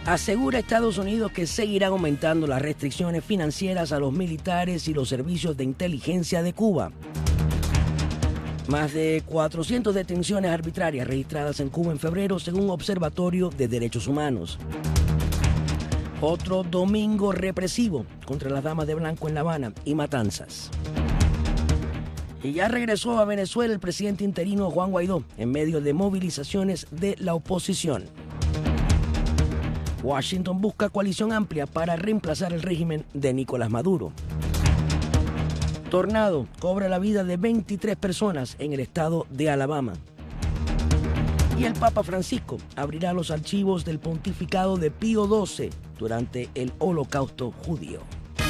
Asegura Estados Unidos que seguirán aumentando las restricciones financieras a los militares y los servicios de inteligencia de Cuba. Más de 400 detenciones arbitrarias registradas en Cuba en febrero, según Observatorio de Derechos Humanos. Otro domingo represivo contra las damas de blanco en La Habana y matanzas. Y ya regresó a Venezuela el presidente interino Juan Guaidó en medio de movilizaciones de la oposición. Washington busca coalición amplia para reemplazar el régimen de Nicolás Maduro. Tornado cobra la vida de 23 personas en el estado de Alabama. Y el Papa Francisco abrirá los archivos del pontificado de Pío XII durante el Holocausto judío.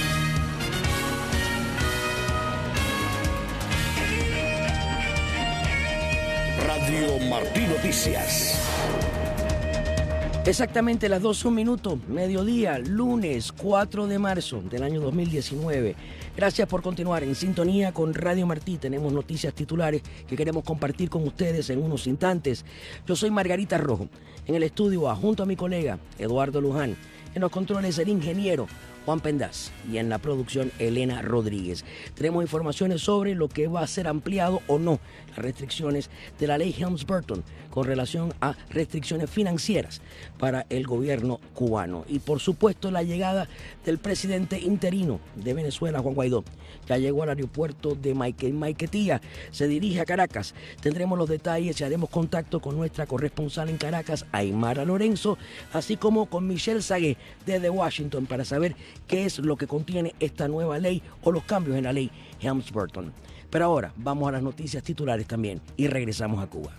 Radio Martí Noticias. Exactamente las 12:01, mediodía, lunes 4 de marzo del año 2019. Gracias por continuar en sintonía con Radio Martí. Tenemos noticias titulares que queremos compartir con ustedes en unos instantes. Yo soy Margarita Rojo. En el estudio, junto a mi colega Eduardo Luján. En los controles, el ingeniero Juan Pendaz, y en la producción Elena Rodríguez. Tenemos informaciones sobre lo que va a ser ampliado o no las restricciones de la ley Helms-Burton con relación a restricciones financieras para el gobierno cubano. Y por supuesto la llegada del presidente interino de Venezuela, Juan Guaidó. Ya llegó al aeropuerto de Maiquetía, se dirige a Caracas. Tendremos los detalles y haremos contacto con nuestra corresponsal en Caracas, Aymara Lorenzo, así como con Michelle Sagué desde Washington para saber qué es lo que contiene esta nueva ley o los cambios en la ley Helms-Burton. Pero ahora vamos a las noticias titulares también y regresamos a Cuba.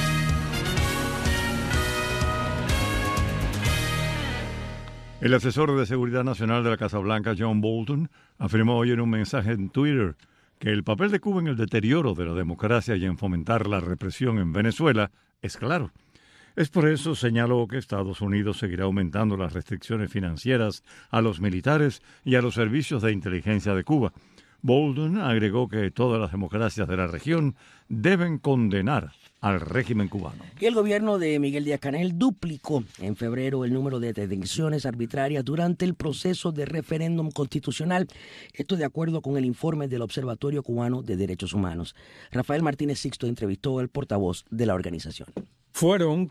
El asesor de Seguridad Nacional de la Casa Blanca, John Bolton, afirmó hoy en un mensaje en Twitter que el papel de Cuba en el deterioro de la democracia y en fomentar la represión en Venezuela es claro. Es por eso, señaló, que Estados Unidos seguirá aumentando las restricciones financieras a los militares y a los servicios de inteligencia de Cuba. Bolton agregó que todas las democracias de la región deben condenar al régimen cubano. Y el gobierno de Miguel Díaz-Canel duplicó en febrero el número de detenciones arbitrarias durante el proceso de referéndum constitucional. Esto de acuerdo con el informe del Observatorio Cubano de Derechos Humanos. Rafael Martínez Sixto entrevistó al portavoz de la organización. Fueron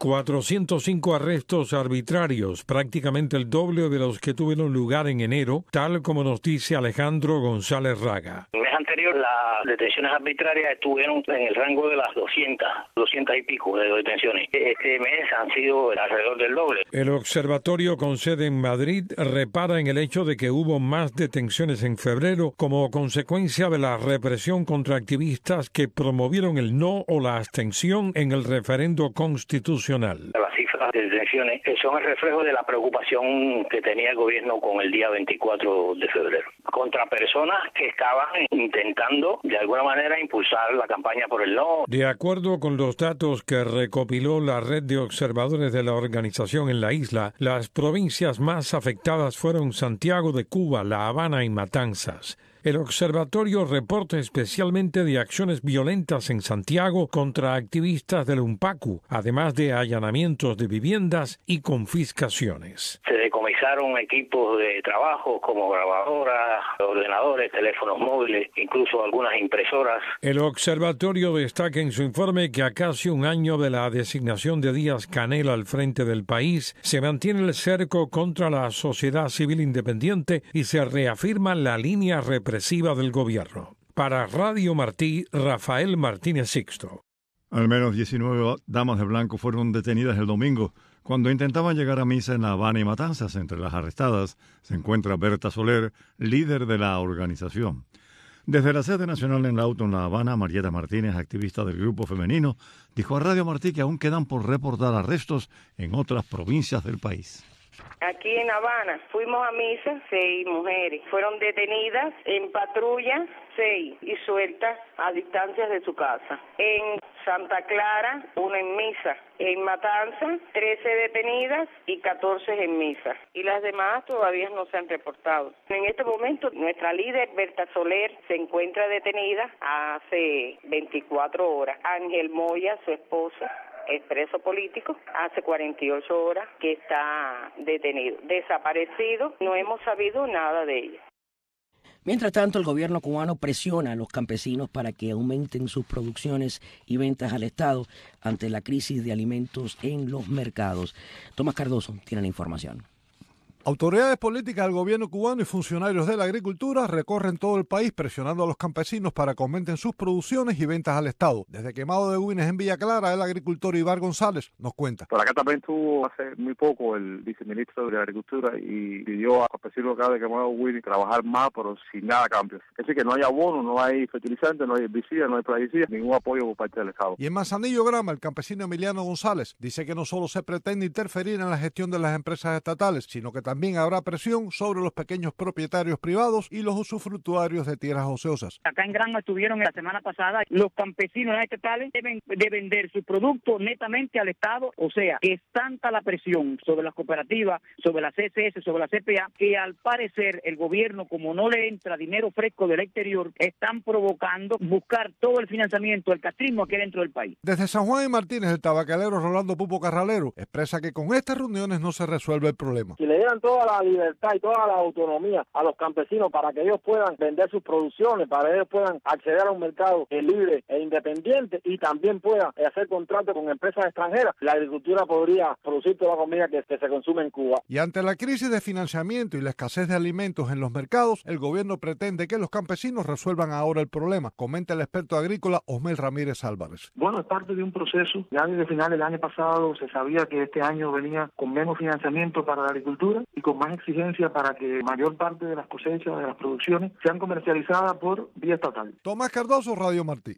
405 arrestos arbitrarios, prácticamente el doble de los que tuvieron lugar en enero, tal como nos dice Alejandro González Raga. El mes anterior las detenciones arbitrarias estuvieron en el rango de las 200 y pico de detenciones. Este mes han sido alrededor del doble. El observatorio con sede en Madrid repara en el hecho de que hubo más detenciones en febrero como consecuencia de la represión contra activistas que promovieron el no o la abstención en el referendo constitucional. Las cifras de detenciones son el reflejo de la preocupación que tenía el gobierno con el día 24 de febrero contra personas que estaban intentando de alguna manera impulsar la campaña por el no. De acuerdo con los datos que recopiló la red de observadores de la organización en la isla, las provincias más afectadas fueron Santiago de Cuba, La Habana y Matanzas. El observatorio reporta especialmente de acciones violentas en Santiago contra activistas del UNPACU, además de allanamientos de viviendas y confiscaciones. Se decomisaron equipos de trabajo como grabadoras, ordenadores, teléfonos móviles, incluso algunas impresoras. El observatorio destaca en su informe que a casi un año de la designación de Díaz-Canel al frente del país, se mantiene el cerco contra la sociedad civil independiente y se reafirma la línea represiva del gobierno. Para Radio Martí, Rafael Martínez Sixto. Al menos 19 damas de blanco fueron detenidas el domingo cuando intentaban llegar a misa en La Habana y Matanzas. Entre las arrestadas se encuentra Berta Soler, líder de la organización. Desde la sede nacional en la Auto en La Habana, Marieta Martínez, activista del grupo femenino, dijo a Radio Martí que aún quedan por reportar arrestos en otras provincias del país. Aquí en Habana fuimos a misa, 6 mujeres. Fueron detenidas en patrulla, 6, y sueltas a distancias de su casa. En Santa Clara, 1 en misa. En Matanza, 13 detenidas y 14 en misa. Y las demás todavía no se han reportado. En este momento, nuestra líder, Berta Soler, se encuentra detenida hace 24 horas. Ángel Moya, su esposa, es preso político, hace 48 horas que está detenido, desaparecido, no hemos sabido nada de ella. Mientras tanto, el gobierno cubano presiona a los campesinos para que aumenten sus producciones y ventas al Estado ante la crisis de alimentos en los mercados. Tomás Cardoso tiene la información. Autoridades políticas del gobierno cubano y funcionarios de la agricultura recorren todo el país presionando a los campesinos para que aumenten sus producciones y ventas al Estado. Desde Quemado de Güines en Villa Clara, el agricultor Ibar González nos cuenta. Por acá también estuvo hace muy poco el viceministro de Agricultura y pidió a los campesinos acá de Quemado de Güines trabajar más, pero sin nada a cambio. Es decir, que no hay abono, no hay fertilizante, no hay herbicida, no hay plaguicida, ningún apoyo por parte del Estado. Y en Manzanillo Grama, el campesino Emiliano González dice que no solo se pretende interferir en la gestión de las empresas estatales, sino que también habrá presión sobre los pequeños propietarios privados y los usufructuarios de tierras ociosas. Acá en Granma estuvieron la semana pasada, los campesinos estatales deben de vender sus productos netamente al Estado, o sea, que es tanta la presión sobre las cooperativas, sobre la CSS, sobre la CPA, que al parecer el gobierno, como no le entra dinero fresco del exterior, están provocando buscar todo el financiamiento del castrismo aquí dentro del país. Desde San Juan y Martínez, el tabacalero Rolando Pupo Carralero expresa que con estas reuniones no se resuelve el problema. Si le dieran toda la libertad y toda la autonomía a los campesinos para que ellos puedan vender sus producciones, para que ellos puedan acceder a un mercado libre e independiente y también puedan hacer contratos con empresas extranjeras, la agricultura podría producir toda la comida que se consume en Cuba. Y ante la crisis de financiamiento y la escasez de alimentos en los mercados, el gobierno pretende que los campesinos resuelvan ahora el problema, comenta el experto agrícola Osmel Ramírez Álvarez. Bueno, es parte de un proceso. Ya desde el final del año pasado se sabía que este año venía con menos financiamiento para la agricultura y con más exigencia para que mayor parte de las cosechas, de las producciones, sean comercializadas por vía estatal. Tomás Cardoso, Radio Martí.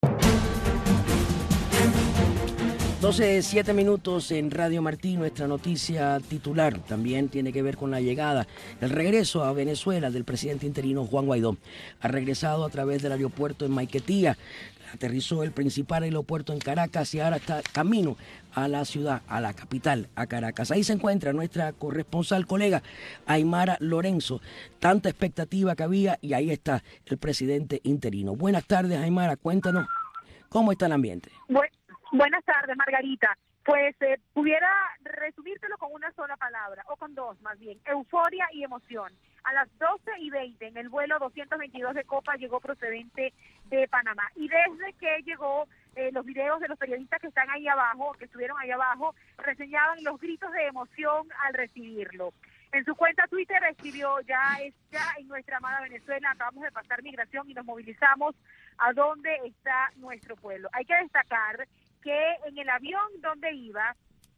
12:07 en Radio Martí. Nuestra noticia titular también tiene que ver con la llegada, el regreso a Venezuela del presidente interino Juan Guaidó. Ha regresado a través del aeropuerto en Maiquetía, aterrizó el principal aeropuerto en Caracas y ahora está camino a la ciudad, a la capital, a Caracas. Ahí se encuentra nuestra corresponsal colega Aymara Lorenzo. Tanta expectativa que había y ahí está el presidente interino. Buenas tardes, Aymara, cuéntanos cómo está el ambiente. Buenas tardes, Margarita. Pues pudiera resumírtelo con una sola palabra, o con dos más bien, euforia y emoción. A las 12:20 en el vuelo 222 de Copa llegó procedente de Panamá. Y desde que llegó, los videos de los periodistas que están ahí abajo, que estuvieron ahí abajo, reseñaban los gritos de emoción al recibirlo. En su cuenta Twitter escribió, ya en nuestra amada Venezuela, acabamos de pasar migración y nos movilizamos a donde está nuestro pueblo. Hay que destacar que en el avión donde iba,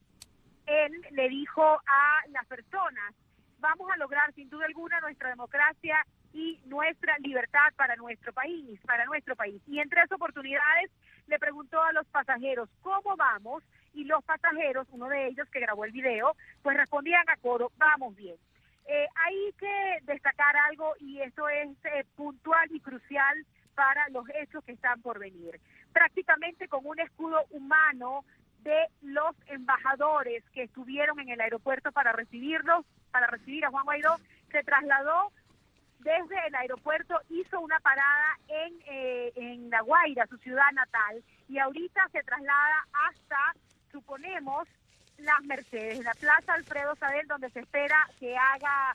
él le dijo a las personas, vamos a lograr sin duda alguna nuestra democracia y nuestra libertad para nuestro país. Y en 3 oportunidades le preguntó a los pasajeros, ¿cómo vamos? Y los pasajeros, uno de ellos que grabó el video, pues respondían a coro, vamos bien. Hay que destacar algo y eso es puntual y crucial para los hechos que están por venir. Prácticamente con un escudo humano de los embajadores que estuvieron en el aeropuerto para recibir a Juan Guaidó, se trasladó desde el aeropuerto, hizo una parada en La Guaira, su ciudad natal, y ahorita se traslada hasta, suponemos, Las Mercedes, la Plaza Alfredo Sadel, donde se espera que haga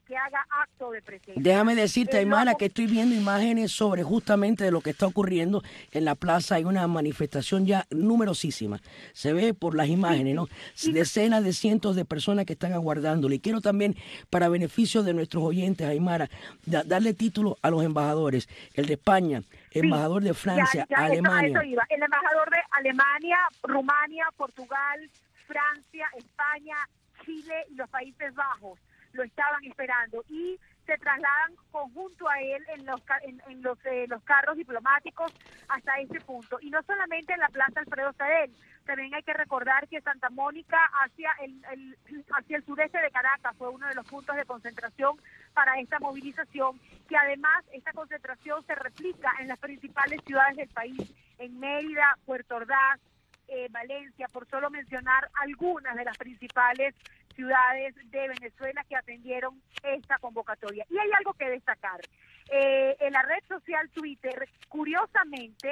acto de presencia. Déjame decirte, Aymara, que estoy viendo imágenes sobre justamente de lo que está ocurriendo en la plaza. Hay una manifestación ya numerosísima. Se ve por las imágenes, ¿no? Decenas de cientos de personas que están aguardándolo. Y quiero también, para beneficio de nuestros oyentes, Aymara, darle título a los embajadores. El de España, embajador de Francia, Alemania. Eso iba. El embajador de Alemania, Rumania, Portugal, Francia, España, Chile y los Países Bajos lo estaban esperando y se trasladan conjunto a él en los carros diplomáticos hasta ese punto. Y no solamente en la Plaza Alfredo Sadel, también hay que recordar que Santa Mónica hacia el sureste de Caracas fue uno de los puntos de concentración para esta movilización, que además esta concentración se replica en las principales ciudades del país, en Mérida, Puerto Ordaz, Valencia, por solo mencionar algunas de las principales ciudades de Venezuela que atendieron esta convocatoria. Y hay algo que destacar. En la red social Twitter, curiosamente,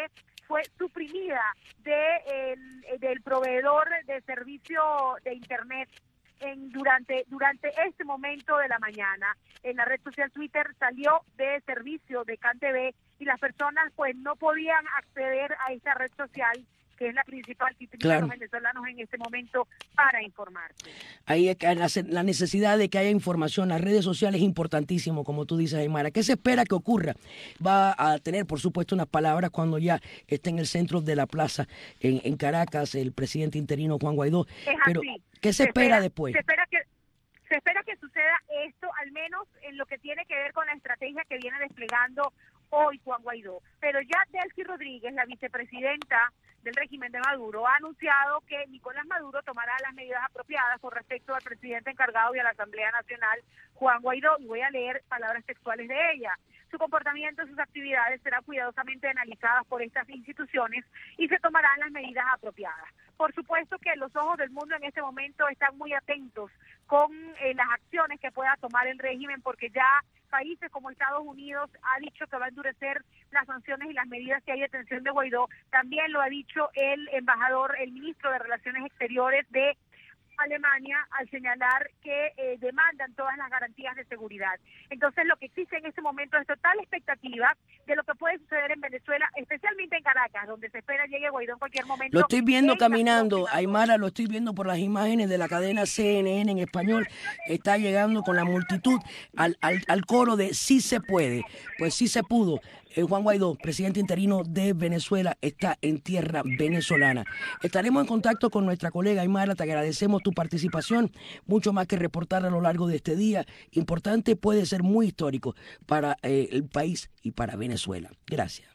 fue suprimida del proveedor de servicio de Internet durante este momento de la mañana. En la red social Twitter salió de servicio de CanTV y las personas pues no podían acceder a esa red social, que es la principal que utilizan los venezolanos en este momento para informarse. Ahí la necesidad de que haya información, las redes sociales es importantísimo, como tú dices, Aymara. ¿Qué se espera que ocurra? Va a tener, por supuesto, unas palabras cuando ya esté en el centro de la plaza en Caracas el presidente interino Juan Guaidó. Pero, ¿qué se espera después? Se espera que suceda esto, al menos en lo que tiene que ver con la estrategia que viene desplegando hoy Juan Guaidó. Pero ya Delcy Rodríguez, la vicepresidenta del régimen de Maduro, ha anunciado que Nicolás Maduro tomará las medidas apropiadas con respecto al presidente encargado y a la Asamblea Nacional, Juan Guaidó, y voy a leer palabras textuales de ella. Su comportamiento y sus actividades serán cuidadosamente analizadas por estas instituciones y se tomarán las medidas apropiadas. Por supuesto que los ojos del mundo en este momento están muy atentos con las acciones que pueda tomar el régimen, porque ya países como Estados Unidos ha dicho que va a endurecer las sanciones y las medidas si hay detención de Guaidó. También lo ha dicho el ministro de Relaciones Exteriores de Alemania, al señalar que demandan todas las garantías de seguridad. Entonces, lo que existe en este momento es total expectativa de lo que puede suceder en Venezuela, especialmente en Caracas, donde se espera llegue Guaidó en cualquier momento. Lo estoy viendo caminando, Aymara, lo estoy viendo por las imágenes de la cadena CNN en español. Está llegando con la multitud al coro de sí se puede. Pues sí se pudo. Juan Guaidó, presidente interino de Venezuela, está en tierra venezolana. Estaremos en contacto con nuestra colega Aymara, te agradecemos tu participación, mucho más que reportar a lo largo de este día. Importante, puede ser muy histórico para el país y para Venezuela. Gracias.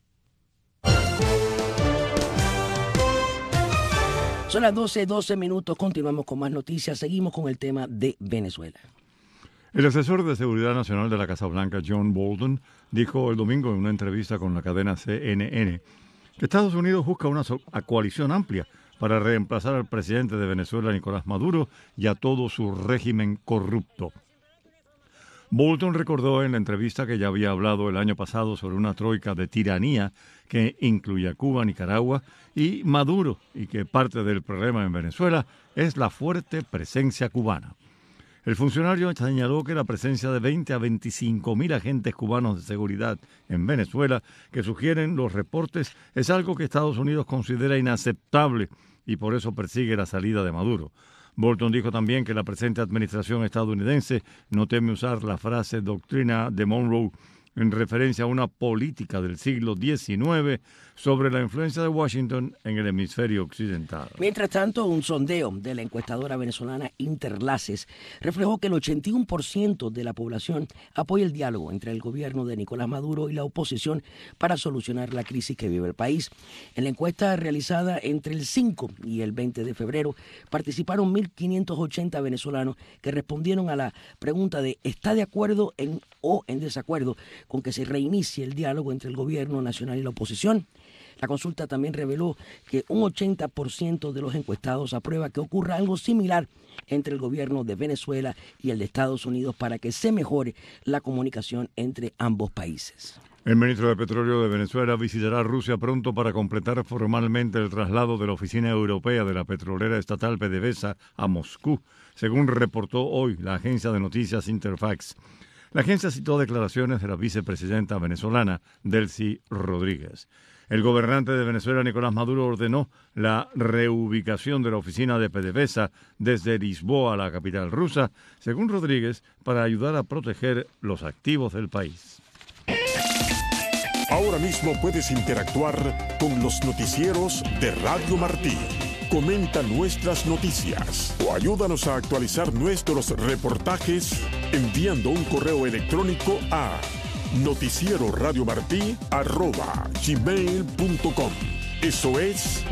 Son las 12 minutos, continuamos con más noticias, seguimos con el tema de Venezuela. El asesor de Seguridad Nacional de la Casa Blanca, John Bolton, dijo el domingo en una entrevista con la cadena CNN que Estados Unidos busca una coalición amplia para reemplazar al presidente de Venezuela, Nicolás Maduro, y a todo su régimen corrupto. Bolton recordó en la entrevista que ya había hablado el año pasado sobre una troika de tiranía que incluye a Cuba, Nicaragua y Maduro, y que parte del problema en Venezuela es la fuerte presencia cubana. El funcionario señaló que la presencia de 20 a 25 mil agentes cubanos de seguridad en Venezuela, que sugieren los reportes, es algo que Estados Unidos considera inaceptable y por eso persigue la salida de Maduro. Bolton dijo también que la presente administración estadounidense no teme usar la frase doctrina de Monroe en referencia a una política del siglo XIX sobre la influencia de Washington en el hemisferio occidental. Mientras tanto, un sondeo de la encuestadora venezolana Interlaces reflejó que el 81% de la población apoya el diálogo entre el gobierno de Nicolás Maduro y la oposición para solucionar la crisis que vive el país. En la encuesta realizada entre el 5 y el 20 de febrero, participaron 1.580 venezolanos que respondieron a la pregunta de ¿está de acuerdo o en desacuerdo con que se reinicie el diálogo entre el gobierno nacional y la oposición? La consulta también reveló que un 80% de los encuestados aprueba que ocurra algo similar entre el gobierno de Venezuela y el de Estados Unidos para que se mejore la comunicación entre ambos países. El ministro de Petróleo de Venezuela visitará Rusia pronto para completar formalmente el traslado de la Oficina Europea de la Petrolera Estatal PDVSA a Moscú, según reportó hoy la agencia de noticias Interfax. La agencia citó declaraciones de la vicepresidenta venezolana, Delcy Rodríguez. El gobernante de Venezuela, Nicolás Maduro, ordenó la reubicación de la oficina de PDVSA desde Lisboa, la capital rusa, según Rodríguez, para ayudar a proteger los activos del país. Ahora mismo puedes interactuar con los noticieros de Radio Martí. Comenta nuestras noticias o ayúdanos a actualizar nuestros reportajes enviando un correo electrónico a noticieroradiomartí@gmail.com. Eso es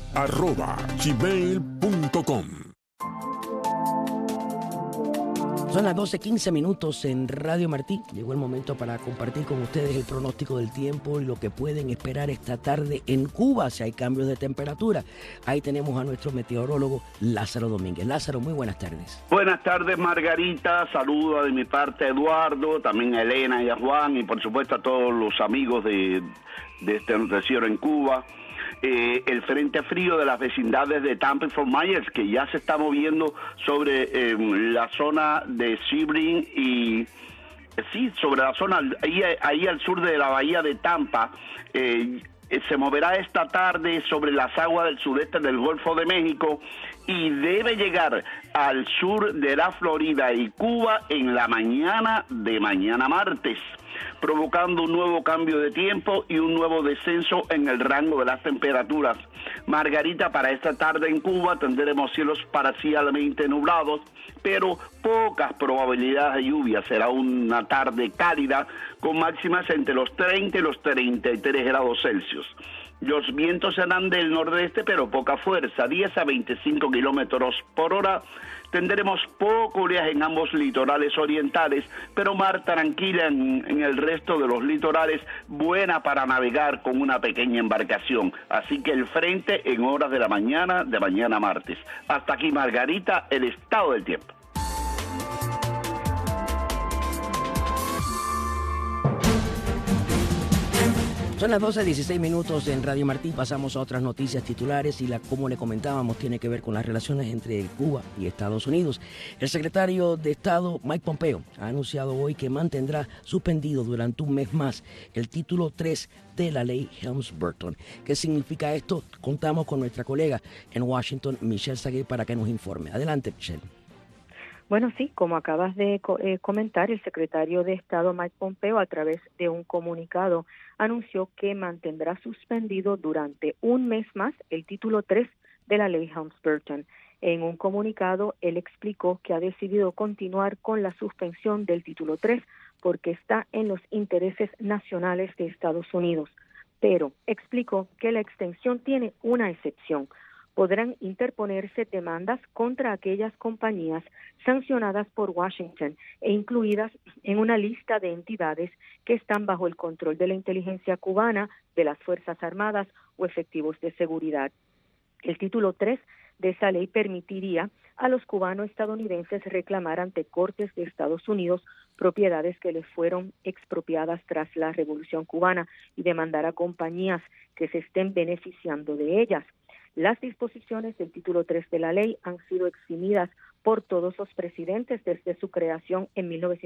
noticieroradiomartí@gmail.com. Son las 12:15 en Radio Martí. Llegó el momento para compartir con ustedes el pronóstico del tiempo y lo que pueden esperar esta tarde en Cuba si hay cambios de temperatura. Ahí tenemos a nuestro meteorólogo Lázaro Domínguez. Lázaro, muy buenas tardes. Buenas tardes, Margarita. Saludo de mi parte a Eduardo, también a Elena y a Juan y por supuesto a todos los amigos de este noticiero en Cuba. El frente frío de las vecindades de Tampa y Fort Myers, que ya se está moviendo sobre la zona de Sebring y sobre la zona ahí al sur de la bahía de Tampa, se moverá esta tarde sobre las aguas del sudeste del Golfo de México y debe llegar al sur de la Florida y Cuba en la mañana de mañana martes, provocando un nuevo cambio de tiempo y un nuevo descenso en el rango de las temperaturas. Margarita, para esta tarde en Cuba tendremos cielos parcialmente nublados, pero pocas probabilidades de lluvia. Será una tarde cálida con máximas entre los 30 y los 33 grados Celsius. Los vientos serán del nordeste, pero poca fuerza, 10 a 25 kilómetros por hora. Tendremos poco oleaje en ambos litorales orientales, pero mar tranquila en el resto de los litorales, buena para navegar con una pequeña embarcación. Así que el frente en horas de mañana martes. Hasta aquí, Margarita, el estado del tiempo. Son las 12:16 en Radio Martí. Pasamos a otras noticias titulares y como le comentábamos, tiene que ver con las relaciones entre Cuba y Estados Unidos. El secretario de Estado, Mike Pompeo, ha anunciado hoy que mantendrá suspendido durante un mes más el título 3 de la ley Helms-Burton. ¿Qué significa esto? Contamos con nuestra colega en Washington, Michelle Sagué, para que nos informe. Adelante, Michelle. Bueno, sí, como acabas de comentar, el secretario de Estado Mike Pompeo, a través de un comunicado, anunció que mantendrá suspendido durante un mes más el título 3 de la ley Helms-Burton. En un comunicado, él explicó que ha decidido continuar con la suspensión del título 3 porque está en los intereses nacionales de Estados Unidos. Pero explicó que la extensión tiene una excepción. Podrán interponerse demandas contra aquellas compañías sancionadas por Washington e incluidas en una lista de entidades que están bajo el control de la inteligencia cubana, de las Fuerzas Armadas o efectivos de seguridad. El título 3 de esa ley permitiría a los cubano-estadounidenses reclamar ante cortes de Estados Unidos propiedades que les fueron expropiadas tras la Revolución Cubana y demandar a compañías que se estén beneficiando de ellas. Las disposiciones del título 3 de la ley han sido eximidas por todos los presidentes desde su creación en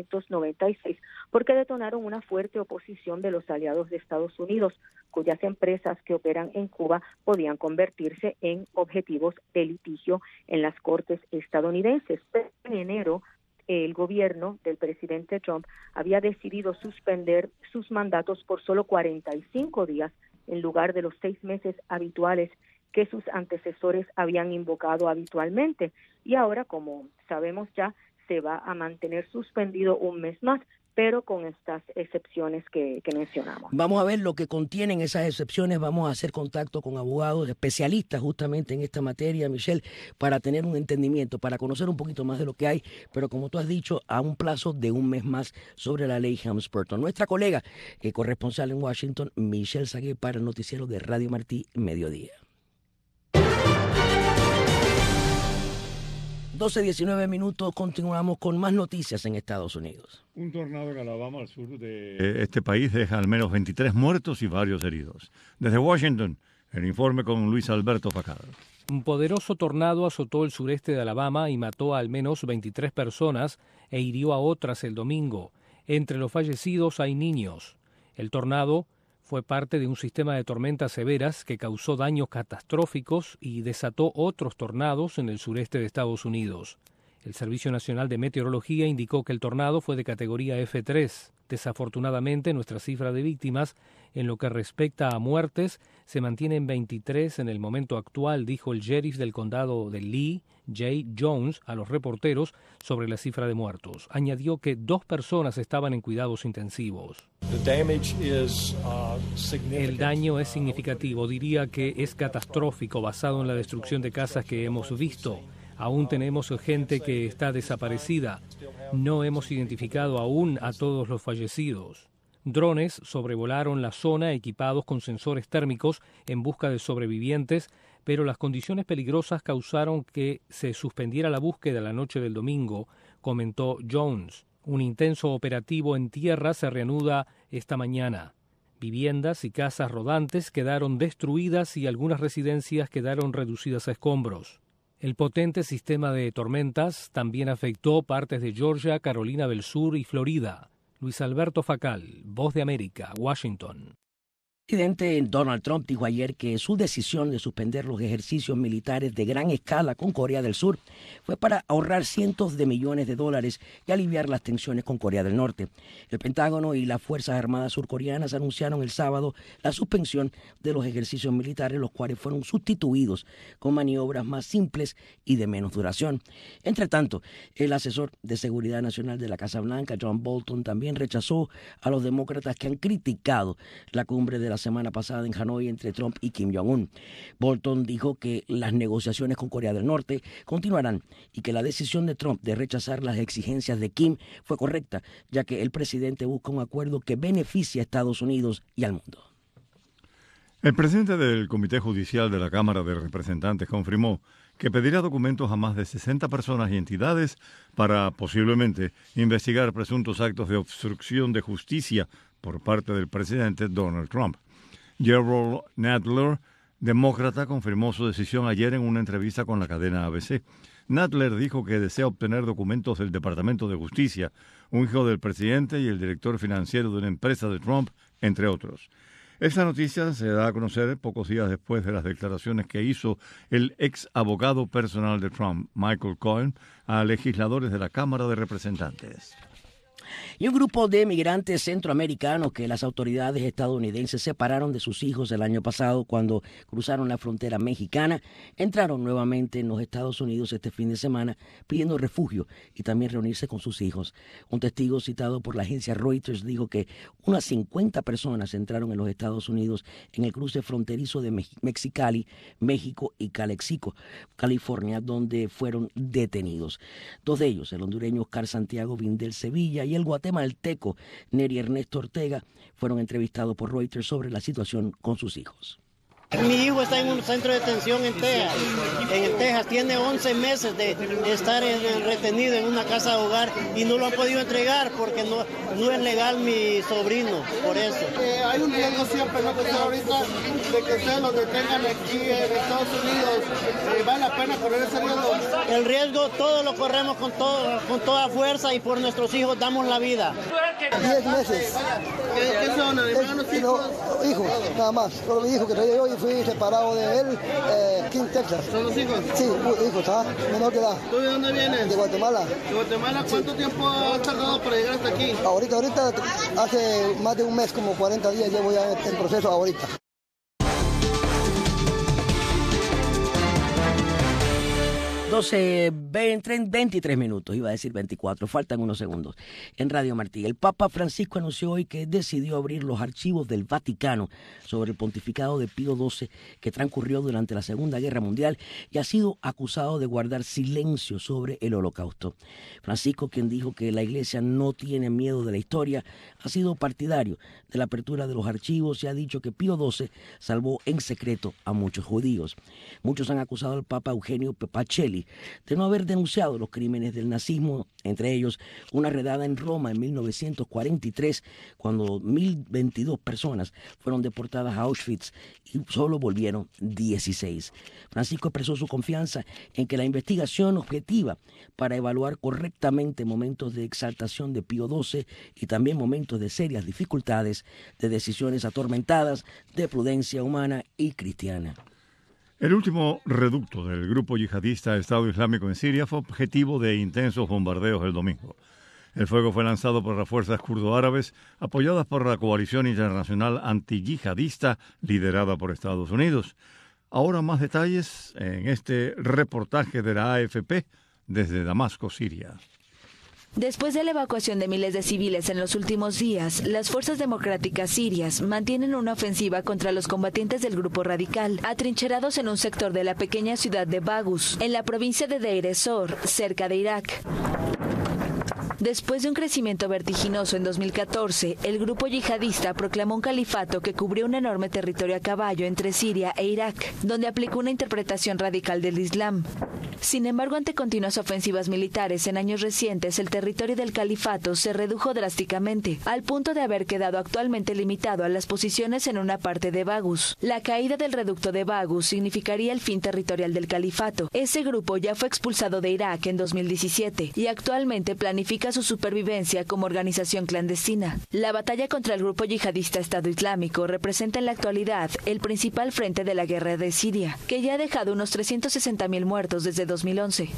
1996, porque detonaron una fuerte oposición de los aliados de Estados Unidos, cuyas empresas que operan en Cuba podían convertirse en objetivos de litigio en las cortes estadounidenses. En enero, el gobierno del presidente Trump había decidido suspender sus mandatos por solo 45 días en lugar de los 6 meses habituales que sus antecesores habían invocado habitualmente. Y ahora, como sabemos ya, se va a mantener suspendido un mes más, pero con estas excepciones que mencionamos. Vamos a ver lo que contienen esas excepciones. Vamos a hacer contacto con abogados especialistas justamente en esta materia, Michelle, para tener un entendimiento, para conocer un poquito más de lo que hay, pero como tú has dicho, a un plazo de un mes más sobre la ley Helms-Burton. Nuestra colega corresponsal en Washington, Michelle Sagué, para el noticiero de Radio Martí, Mediodía. 12:19, continuamos con más noticias en Estados Unidos. Un tornado en Alabama, al sur de este país, deja al menos 23 muertos y varios heridos. Desde Washington, el informe con Luis Alberto Facada. Un poderoso tornado azotó el sureste de Alabama y mató a al menos 23 personas e hirió a otras el domingo. Entre los fallecidos hay niños. El tornado fue parte de un sistema de tormentas severas que causó daños catastróficos y desató otros tornados en el sureste de Estados Unidos. El Servicio Nacional de Meteorología indicó que el tornado fue de categoría F3. Desafortunadamente, nuestra cifra de víctimas en lo que respecta a muertes se mantiene en 23 en el momento actual, dijo el sheriff del condado de Lee, Jay Jones, a los reporteros sobre la cifra de muertos. Añadió que 2 personas estaban en cuidados intensivos. El daño es significativo, diría que es catastrófico basado en la destrucción de casas que hemos visto. Aún tenemos gente que está desaparecida. No hemos identificado aún a todos los fallecidos. Drones sobrevolaron la zona equipados con sensores térmicos en busca de sobrevivientes, pero las condiciones peligrosas causaron que se suspendiera la búsqueda la noche del domingo, comentó Jones. Un intenso operativo en tierra se reanuda esta mañana. Viviendas y casas rodantes quedaron destruidas y algunas residencias quedaron reducidas a escombros. El potente sistema de tormentas también afectó partes de Georgia, Carolina del Sur y Florida. Luis Alberto Facal, Voz de América, Washington. El presidente Donald Trump dijo ayer que su decisión de suspender los ejercicios militares de gran escala con Corea del Sur fue para ahorrar cientos de millones de dólares y aliviar las tensiones con Corea del Norte. El Pentágono y las Fuerzas Armadas surcoreanas anunciaron el sábado la suspensión de los ejercicios militares, los cuales fueron sustituidos con maniobras más simples y de menos duración. Entre tanto, el asesor de Seguridad Nacional de la Casa Blanca, John Bolton, también rechazó a los demócratas que han criticado la cumbre de la semana pasada en Hanoi entre Trump y Kim Jong-un. Bolton dijo que las negociaciones con Corea del Norte continuarán y que la decisión de Trump de rechazar las exigencias de Kim fue correcta, ya que el presidente busca un acuerdo que beneficie a Estados Unidos y al mundo. El presidente del Comité Judicial de la Cámara de Representantes confirmó que pedirá documentos a más de 60 personas y entidades para posiblemente investigar presuntos actos de obstrucción de justicia por parte del presidente Donald Trump. Jerrold Nadler, demócrata, confirmó su decisión ayer en una entrevista con la cadena ABC. Nadler dijo que desea obtener documentos del Departamento de Justicia, un hijo del presidente y el director financiero de una empresa de Trump, entre otros. Esta noticia se da a conocer pocos días después de las declaraciones que hizo el ex abogado personal de Trump, Michael Cohen, a legisladores de la Cámara de Representantes. Y un grupo de migrantes centroamericanos que las autoridades estadounidenses separaron de sus hijos el año pasado cuando cruzaron la frontera mexicana, entraron nuevamente en los Estados Unidos este fin de semana pidiendo refugio y también reunirse con sus hijos. Un testigo citado por la agencia Reuters dijo que unas 50 personas entraron en los Estados Unidos en el cruce fronterizo de Mexicali, México y Calexico, California, donde fueron detenidos. Dos de ellos, el hondureño Oscar Santiago Vindel Sevilla y el guatemalteco Neri Ernesto Ortega, fueron entrevistados por Reuters sobre la situación con sus hijos. Mi hijo está en un centro de detención en Texas. En Texas tiene 11 meses de estar retenido en una casa de hogar y no lo han podido entregar porque no es legal mi sobrino, por eso. Hay un riesgo siempre, ¿no? Que ahorita de que ustedes los detengan aquí en Estados Unidos, ¿vale la pena correr ese riesgo? El riesgo todos lo corremos con toda fuerza y por nuestros hijos damos la vida. 10 meses. ¿Qué son? ¿Hermanos, hijos? Hijos, nada más. Solo mi hijo que traía yo y fui separado de él, aquí en Texas. ¿Son los hijos? Sí, hijos, menor de edad. ¿Tú de dónde vienes? De Guatemala. ¿De Guatemala? ¿Cuánto tiempo has tardado para llegar hasta aquí? Ahorita, hace más de un mes, como 40 días llevo ya en proceso ahorita. 23 minutos, iba a decir 24, faltan unos segundos. En Radio Martí, el Papa Francisco anunció hoy que decidió abrir los archivos del Vaticano sobre el pontificado de Pío XII que transcurrió durante la Segunda Guerra Mundial y ha sido acusado de guardar silencio sobre el Holocausto. Francisco, quien dijo que la Iglesia no tiene miedo de la historia, ha sido partidario de la apertura de los archivos y ha dicho que Pío XII salvó en secreto a muchos judíos. Muchos han acusado al Papa Eugenio Pacelli de no haber denunciado los crímenes del nazismo, entre ellos una redada en Roma en 1943, cuando 1.022 personas fueron deportadas a Auschwitz y solo volvieron 16. Francisco expresó su confianza en que la investigación objetiva para evaluar correctamente momentos de exaltación de Pío XII y también momentos de serias dificultades, de decisiones atormentadas, de prudencia humana y cristiana. El último reducto del grupo yihadista Estado Islámico en Siria fue objetivo de intensos bombardeos el domingo. El fuego fue lanzado por las fuerzas kurdo-árabes apoyadas por la coalición internacional antiyihadista liderada por Estados Unidos. Ahora más detalles en este reportaje de la AFP desde Damasco, Siria. Después de la evacuación de miles de civiles en los últimos días, las fuerzas democráticas sirias mantienen una ofensiva contra los combatientes del grupo radical, atrincherados en un sector de la pequeña ciudad de Baghuz, en la provincia de Deir ez-Zor, cerca de Irak. Después de un crecimiento vertiginoso en 2014, el grupo yihadista proclamó un califato que cubrió un enorme territorio a caballo entre Siria e Irak, donde aplicó una interpretación radical del Islam. Sin embargo, ante continuas ofensivas militares en años recientes, el territorio del califato se redujo drásticamente, al punto de haber quedado actualmente limitado a las posiciones en una parte de Baghuz. La caída del reducto de Baghuz significaría el fin territorial del califato. Ese grupo ya fue expulsado de Irak en 2017 y actualmente planifica su supervivencia como organización clandestina. La batalla contra el grupo yihadista Estado Islámico representa en la actualidad el principal frente de la guerra de Siria, que ya ha dejado unos 360.000 muertos desde 2011.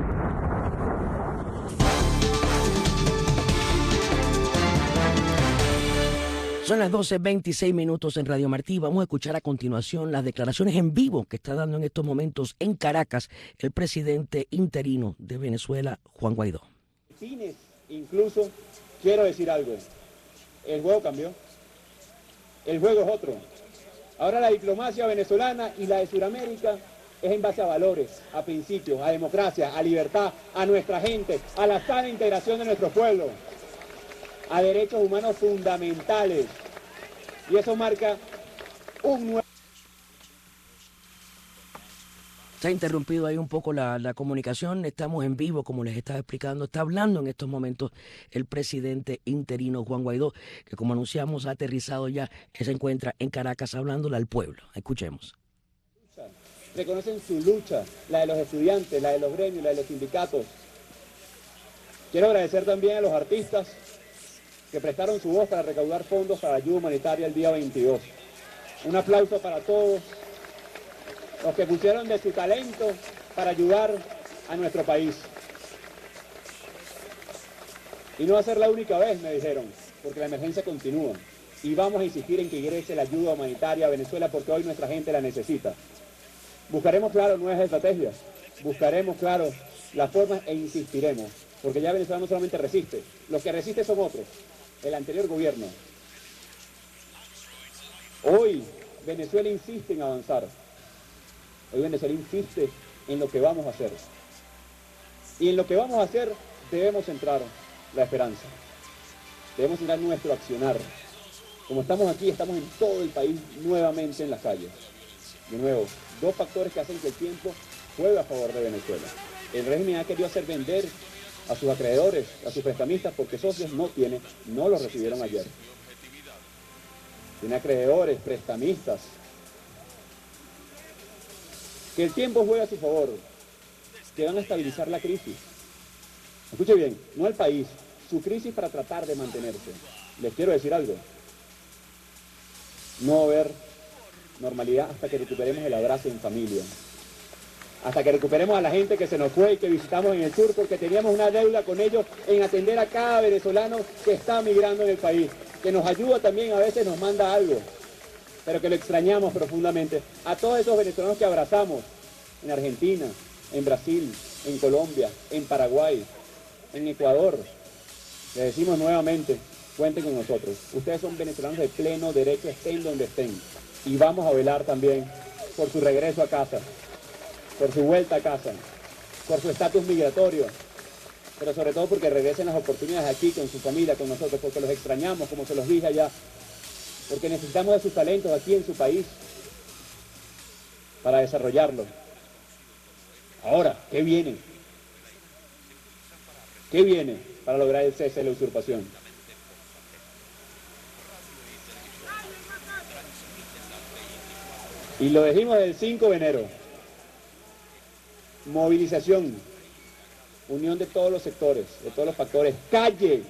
Son las 12:26 minutos en Radio Martí. Vamos a escuchar a continuación las declaraciones en vivo que está dando en estos momentos en Caracas el presidente interino de Venezuela, Juan Guaidó. Incluso quiero decir algo. El juego cambió. El juego es otro. Ahora la diplomacia venezolana y la de Sudamérica es en base a valores, a principios, a democracia, a libertad, a nuestra gente, a la sana integración de nuestro pueblo, a derechos humanos fundamentales. Y eso marca un nuevo... Se ha interrumpido ahí un poco la comunicación, estamos en vivo, como les estaba explicando, está hablando en estos momentos el presidente interino Juan Guaidó, que como anunciamos ha aterrizado ya, que se encuentra en Caracas hablándole al pueblo. Escuchemos. Reconocen su lucha, la de los estudiantes, la de los gremios, la de los sindicatos. Quiero agradecer también a los artistas que prestaron su voz para recaudar fondos para ayuda humanitaria el día 22. Un aplauso para todos los que pusieron de su talento para ayudar a nuestro país. Y no va a ser la única vez, me dijeron, porque la emergencia continúa. Y vamos a insistir en que ingrese la ayuda humanitaria a Venezuela porque hoy nuestra gente la necesita. Buscaremos, claro, nuevas estrategias. Buscaremos, claro, las formas e insistiremos. Porque ya Venezuela no solamente resiste, los que resisten son otros. El anterior gobierno. Hoy Venezuela insiste en avanzar. Hoy Venezuela insiste en lo que vamos a hacer. Y en lo que vamos a hacer debemos centrar la esperanza. Debemos centrar nuestro accionar. Como estamos aquí, estamos en todo el país nuevamente en las calles. De nuevo, dos factores que hacen que el tiempo juegue a favor de Venezuela. El régimen ha querido hacer vender a sus acreedores, a sus prestamistas, porque socios no tiene, no los recibieron ayer. Tiene acreedores, prestamistas. Que el tiempo juegue a su favor, que van a estabilizar la crisis. Escuche bien, no el país, su crisis para tratar de mantenerse. Les quiero decir algo. No va a haber normalidad hasta que recuperemos el abrazo en familia. Hasta que recuperemos a la gente que se nos fue y que visitamos en el sur, porque teníamos una deuda con ellos en atender a cada venezolano que está migrando en el país, que nos ayuda también, a veces nos manda algo, pero que lo extrañamos profundamente. A todos esos venezolanos que abrazamos en Argentina, en Brasil, en Colombia, en Paraguay, en Ecuador, les decimos nuevamente, cuenten con nosotros. Ustedes son venezolanos de pleno derecho, estén donde estén. Y vamos a velar también por su regreso a casa, por su vuelta a casa, por su estatus migratorio, pero sobre todo porque regresen las oportunidades aquí con su familia, con nosotros, porque los extrañamos, como se los dije allá, porque necesitamos de sus talentos aquí en su país para desarrollarlo. Ahora, ¿qué viene? ¿Qué viene para lograr el cese de la usurpación? Y lo dijimos el 5 de enero. Movilización, unión de todos los sectores, de todos los factores, calle.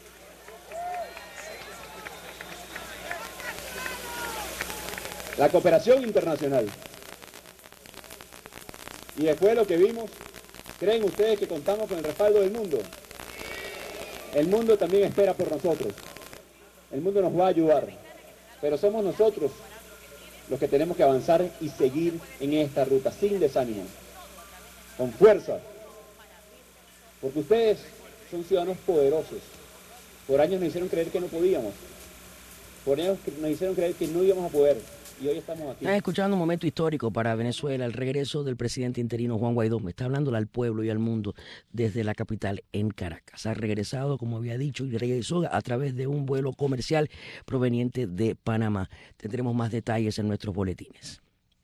La cooperación internacional. Y después de lo que vimos, ¿creen ustedes que contamos con el respaldo del mundo? El mundo también espera por nosotros. El mundo nos va a ayudar. Pero somos nosotros los que tenemos que avanzar y seguir en esta ruta, sin desánimo, con fuerza. Porque ustedes son ciudadanos poderosos. Por años nos hicieron creer que no podíamos. Por años nos hicieron creer que no íbamos a poder. y hoy estamos aquí. Están escuchando un momento histórico para Venezuela, el regreso del presidente interino Juan Guaidó. Me está hablando al pueblo y al mundo desde la capital en Caracas. Ha regresado, como había dicho, y regresó a través de un vuelo comercial proveniente de Panamá. Tendremos más detalles en nuestros boletines.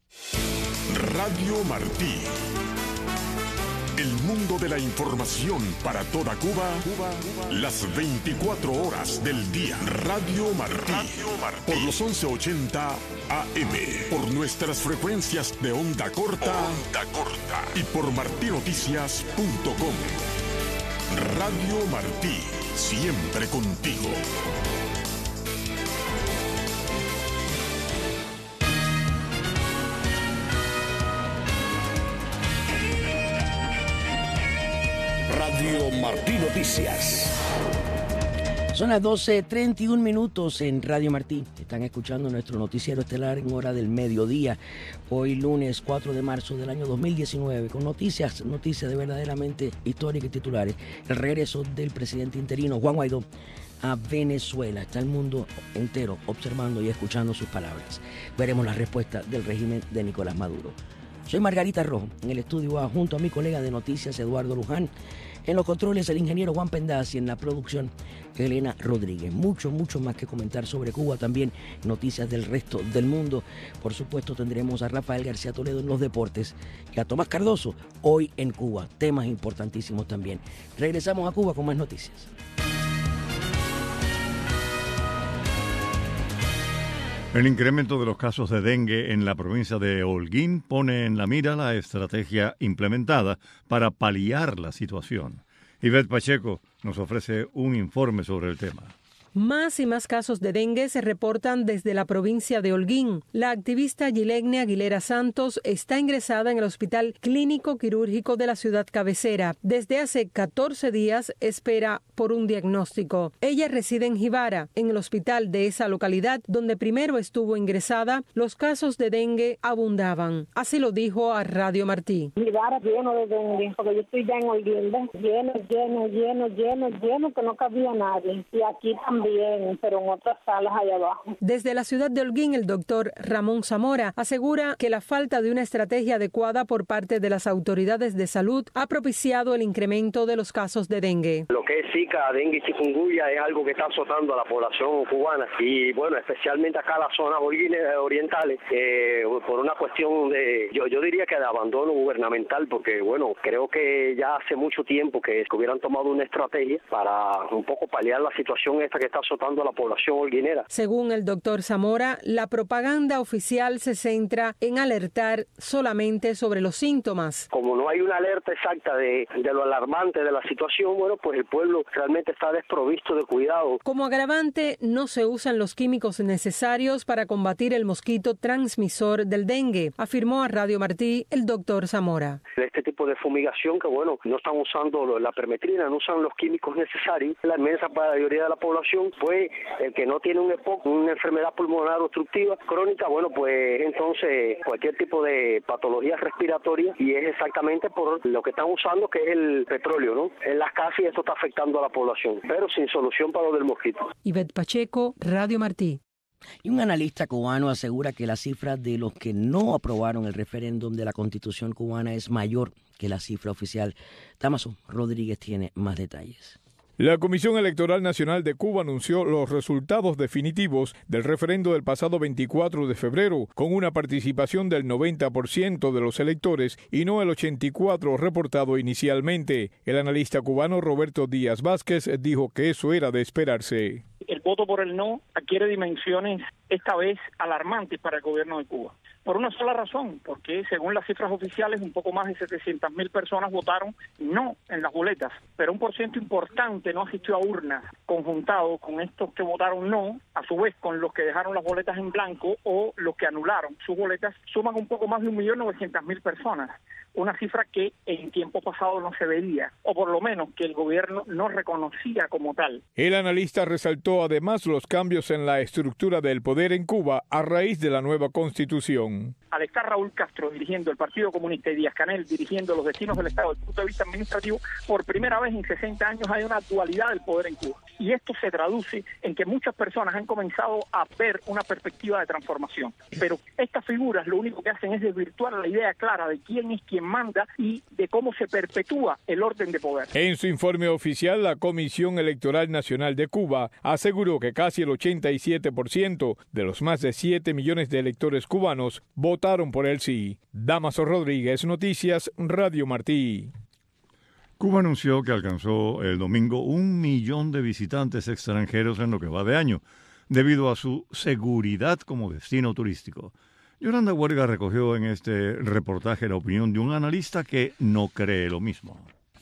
Radio Martí. El mundo de la información para toda Cuba, las 24 horas del día. Radio Martí. Por los 1180 AM. Por nuestras frecuencias de onda corta. Y por martinoticias.com. Radio Martí. Siempre contigo. Radio Martí Noticias. Son las 12:31 en Radio Martí. Están escuchando nuestro noticiero estelar en hora del mediodía. Hoy lunes 4 de marzo del año 2019 con noticias de verdaderamente históricas y titulares. El regreso del presidente interino Juan Guaidó a Venezuela. Está el mundo entero observando y escuchando sus palabras. Veremos la respuesta del régimen de Nicolás Maduro. Soy Margarita Rojo, en el estudio A, junto a mi colega de noticias Eduardo Luján. En los controles el ingeniero Juan Pendaz y en la producción Elena Rodríguez. Mucho más que comentar sobre Cuba, también noticias del resto del mundo. Por supuesto tendremos a Rafael García Toledo en los deportes y a Tomás Cardoso hoy en Cuba. Temas importantísimos también. Regresamos a Cuba con más noticias. El incremento de los casos de dengue en la provincia de Holguín pone en la mira la estrategia implementada para paliar la situación. Ivette Pacheco nos ofrece un informe sobre el tema. Más y más casos de dengue se reportan desde la provincia de Holguín. La activista Yilegne Aguilera Santos está ingresada en el Hospital Clínico Quirúrgico de la ciudad cabecera. Desde hace 14 días espera por un diagnóstico. Ella reside en Jibara. En el hospital de esa localidad, donde primero estuvo ingresada, los casos de dengue abundaban. Así lo dijo a Radio Martí. Jibara lleno de dengue, porque yo estoy ya en Holguín, lleno, que no cabía nadie. Y aquí también, pero en otras salas allá abajo. Desde la ciudad de Holguín, el doctor Ramón Zamora asegura que la falta de una estrategia adecuada por parte de las autoridades de salud ha propiciado el incremento de los casos de dengue. Lo que es Zika, dengue y chikungunya es algo que está azotando a la población cubana y bueno, especialmente acá en las zonas orientales, por una cuestión de, yo diría que de abandono gubernamental, porque bueno, creo que ya hace mucho tiempo que hubieran tomado una estrategia para un poco paliar la situación esta que está azotando a la población holguinera. Según el doctor Zamora, la propaganda oficial se centra en alertar solamente sobre los síntomas. Como no hay una alerta exacta de lo alarmante de la situación, bueno, pues el pueblo realmente está desprovisto de cuidado. Como agravante, no se usan los químicos necesarios para combatir el mosquito transmisor del dengue, afirmó a Radio Martí el doctor Zamora. Este tipo de fumigación que, bueno, no están usando la permetrina, no usan los químicos necesarios. La inmensa mayoría de la población, pues el que no tiene un EPOC, una enfermedad pulmonar obstructiva crónica, bueno, pues entonces cualquier tipo de patología respiratoria, y es exactamente por lo que están usando, que es el petróleo, ¿no? En las casas, y esto está afectando a la población, pero sin solución para lo del mosquito. Ivette Pacheco, Radio Martí. Y un analista cubano asegura que la cifra de los que no aprobaron el referéndum de la Constitución cubana es mayor que la cifra oficial. Damaso Rodríguez tiene más detalles. La Comisión Electoral Nacional de Cuba anunció los resultados definitivos del referendo del pasado 24 de febrero, con una participación del 90% de los electores y no el 84% reportado inicialmente. El analista cubano Roberto Díaz Vázquez dijo que eso era de esperarse. El voto por el no adquiere dimensiones esta vez alarmantes para el gobierno de Cuba. Por una sola razón, porque según las cifras oficiales, un poco más de 700.000 personas votaron no en las boletas, pero un porcentaje importante no asistió a urnas, conjuntado con estos que votaron no, a su vez con los que dejaron las boletas en blanco o los que anularon sus boletas, suman un poco más de 1.900.000 personas. Una cifra que en tiempo pasado no se veía, o por lo menos que el gobierno no reconocía como tal. El analista resaltó además los cambios en la estructura del poder en Cuba a raíz de la nueva Constitución. al estar Raúl Castro dirigiendo el Partido Comunista y Díaz-Canel dirigiendo los destinos del Estado desde el punto de vista administrativo, por primera vez en 60 años hay una dualidad del poder en Cuba. Y esto se traduce en que muchas personas han comenzado a ver una perspectiva de transformación. Pero estas figuras lo único que hacen es desvirtuar la idea clara de quién es quien manda y de cómo se perpetúa el orden de poder. En su informe oficial, la Comisión Electoral Nacional de Cuba aseguró que casi el 87% de los más de 7 millones de electores cubanos votaron por el sí. Damaso Rodríguez, Noticias, Radio Martí. Cuba anunció que alcanzó el domingo 1 millón de visitantes extranjeros en lo que va de año, debido a su seguridad como destino turístico. Yolanda Huerga recogió en este reportaje la opinión de un analista que no cree lo mismo.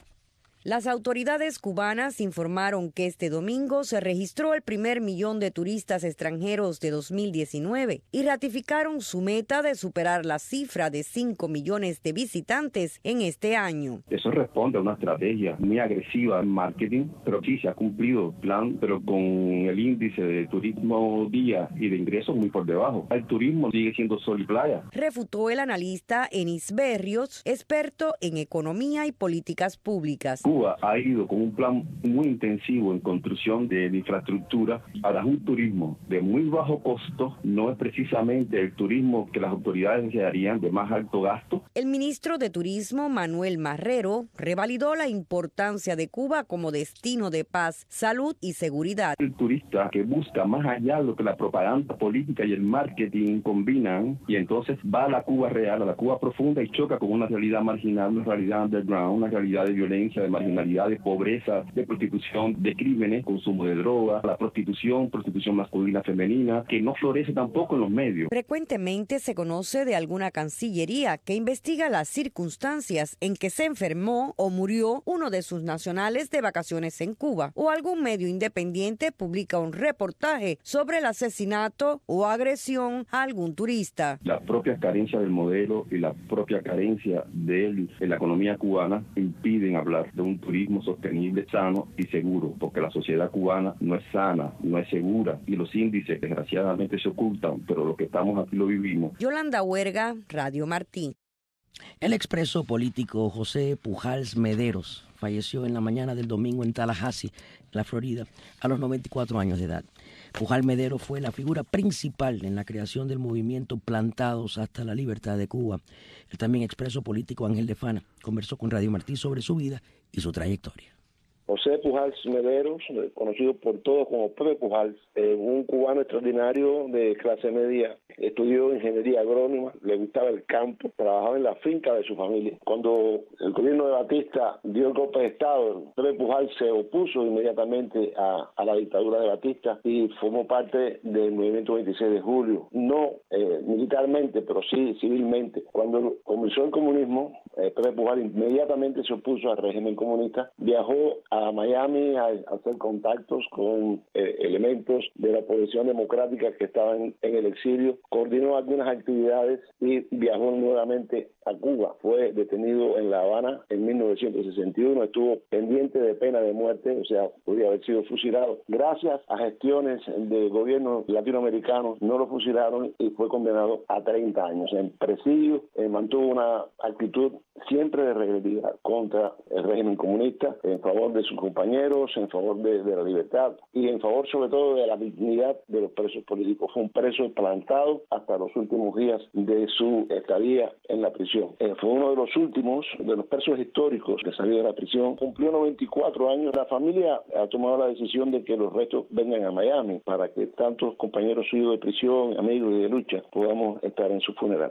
Las autoridades cubanas informaron que este domingo se registró el primer millón de turistas extranjeros de 2019 y ratificaron su meta de superar la cifra de 5 millones de visitantes en este año. Eso responde a una estrategia muy agresiva en marketing, pero sí se ha cumplido el plan, pero con el índice de turismo día y de ingresos muy por debajo. El turismo sigue siendo sol y playa. Refutó el analista Enis Berrios, experto en economía y políticas públicas. Cuba ha ido con un plan muy intensivo en construcción de infraestructura. Ahora, un turismo de muy bajo costo no es precisamente el turismo que las autoridades desearían, de más alto gasto. El ministro de Turismo, Manuel Marrero, revalidó la importancia de Cuba como destino de paz, salud y seguridad. El turista que busca más allá de lo que la propaganda política y el marketing combinan, y entonces va a la Cuba real, a la Cuba profunda, y choca con una realidad marginal, una realidad underground, una realidad de violencia, de marginalidad, de pobreza, de prostitución, de crímenes, consumo de drogas, la prostitución masculina, femenina, que no florece tampoco en los medios. Frecuentemente se conoce de alguna cancillería que investiga las circunstancias en que se enfermó o murió uno de sus nacionales de vacaciones en Cuba, o algún medio independiente publica un reportaje sobre el asesinato o agresión a algún turista. La propia carencia del modelo y la propia carencia de la economía cubana impiden hablar de un turismo sostenible, sano y seguro, porque la sociedad cubana no es sana, no es segura, y los índices desgraciadamente se ocultan, pero lo que estamos aquí lo vivimos. Yolanda Huerga, Radio Martí. El expreso político José Pujals Mederos falleció en la mañana del domingo en Tallahassee, la Florida, a los 94 años de edad. Pujals Mederos fue la figura principal en la creación del movimiento Plantados hasta la Libertad de Cuba. El también expreso político Ángel de Fana conversó con Radio Martí sobre su vida y su trayectoria. José Pujals Mederos, conocido por todos como Pepe Pujals, un cubano extraordinario de clase media, estudió ingeniería agrónoma, le gustaba el campo, trabajaba en la finca de su familia. Cuando el gobierno de Batista dio el golpe de Estado, Pepe Pujals se opuso inmediatamente a la dictadura de Batista y formó parte del movimiento 26 de julio, no militarmente, pero sí civilmente. Cuando comenzó el comunismo, Pepe Pujals inmediatamente se opuso al régimen comunista, viajó a Miami a hacer contactos con elementos de la oposición democrática que estaban en el exilio, coordinó algunas actividades y viajó nuevamente a Cuba. Fue detenido en La Habana en 1961, estuvo pendiente de pena de muerte, o sea, podría haber sido fusilado. Gracias a gestiones de gobiernos latinoamericanos no lo fusilaron y fue condenado a 30 años en presidio. Mantuvo una actitud siempre de regresividad contra el régimen comunista, en favor de sus compañeros, en favor de la libertad y en favor sobre todo de la dignidad de los presos políticos. Fue un preso plantado hasta los últimos días de su estadía en la prisión. Fue uno de los últimos de los presos históricos que salió de la prisión. Cumplió 94 años. La familia ha tomado la decisión de que los restos vengan a Miami para que tantos compañeros suyos de prisión, amigos y de lucha podamos estar en su funeral.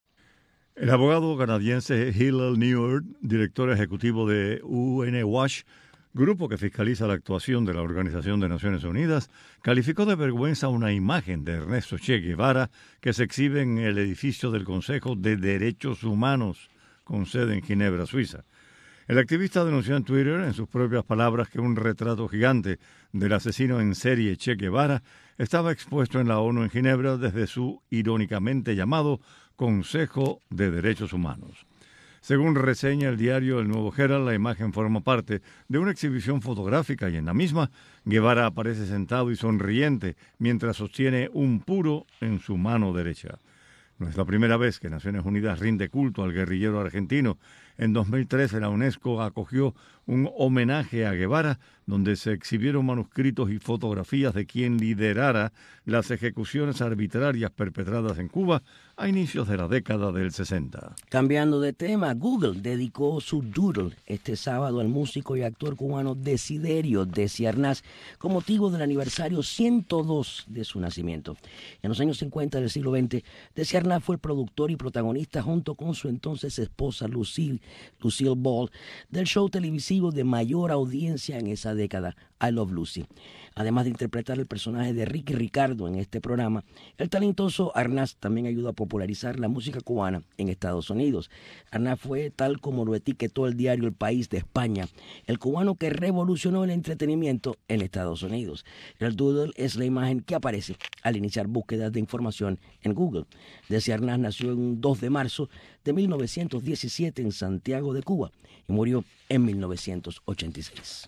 El abogado canadiense Hillel Neward, director ejecutivo de UN Watch, grupo que fiscaliza la actuación de la Organización de Naciones Unidas, calificó de vergüenza una imagen de Ernesto Che Guevara que se exhibe en el edificio del Consejo de Derechos Humanos, con sede en Ginebra, Suiza. El activista denunció en Twitter, en sus propias palabras, que un retrato gigante del asesino en serie Che Guevara estaba expuesto en la ONU en Ginebra desde su irónicamente llamado Consejo de Derechos Humanos. Según reseña el diario El Nuevo Herald, la imagen forma parte de una exhibición fotográfica y en la misma Guevara aparece sentado y sonriente mientras sostiene un puro en su mano derecha. No es la primera vez que Naciones Unidas rinde culto al guerrillero argentino. En 2013 la UNESCO acogió un homenaje a Guevara, donde se exhibieron manuscritos y fotografías de quien liderara las ejecuciones arbitrarias perpetradas en Cuba a inicios de la década del 60. Cambiando de tema, Google dedicó su doodle este sábado al músico y actor cubano Desiderio Desi Arnaz con motivo del aniversario 102 de su nacimiento. En los años 50 del siglo XX, Desi Arnaz fue el productor y protagonista junto con su entonces esposa Lucille Ball del show televisivo de mayor audiencia en esa década, I Love Lucy. Además de interpretar el personaje de Ricky Ricardo en este programa, el talentoso Arnaz también ayudó a popularizar la música cubana en Estados Unidos. Arnaz fue, tal como lo etiquetó el diario El País de España, el cubano que revolucionó el entretenimiento en Estados Unidos. El doodle es la imagen que aparece al iniciar búsquedas de información en Google. Desi Arnaz nació en 2 de marzo de 1917 en Santiago de Cuba y murió en 1986.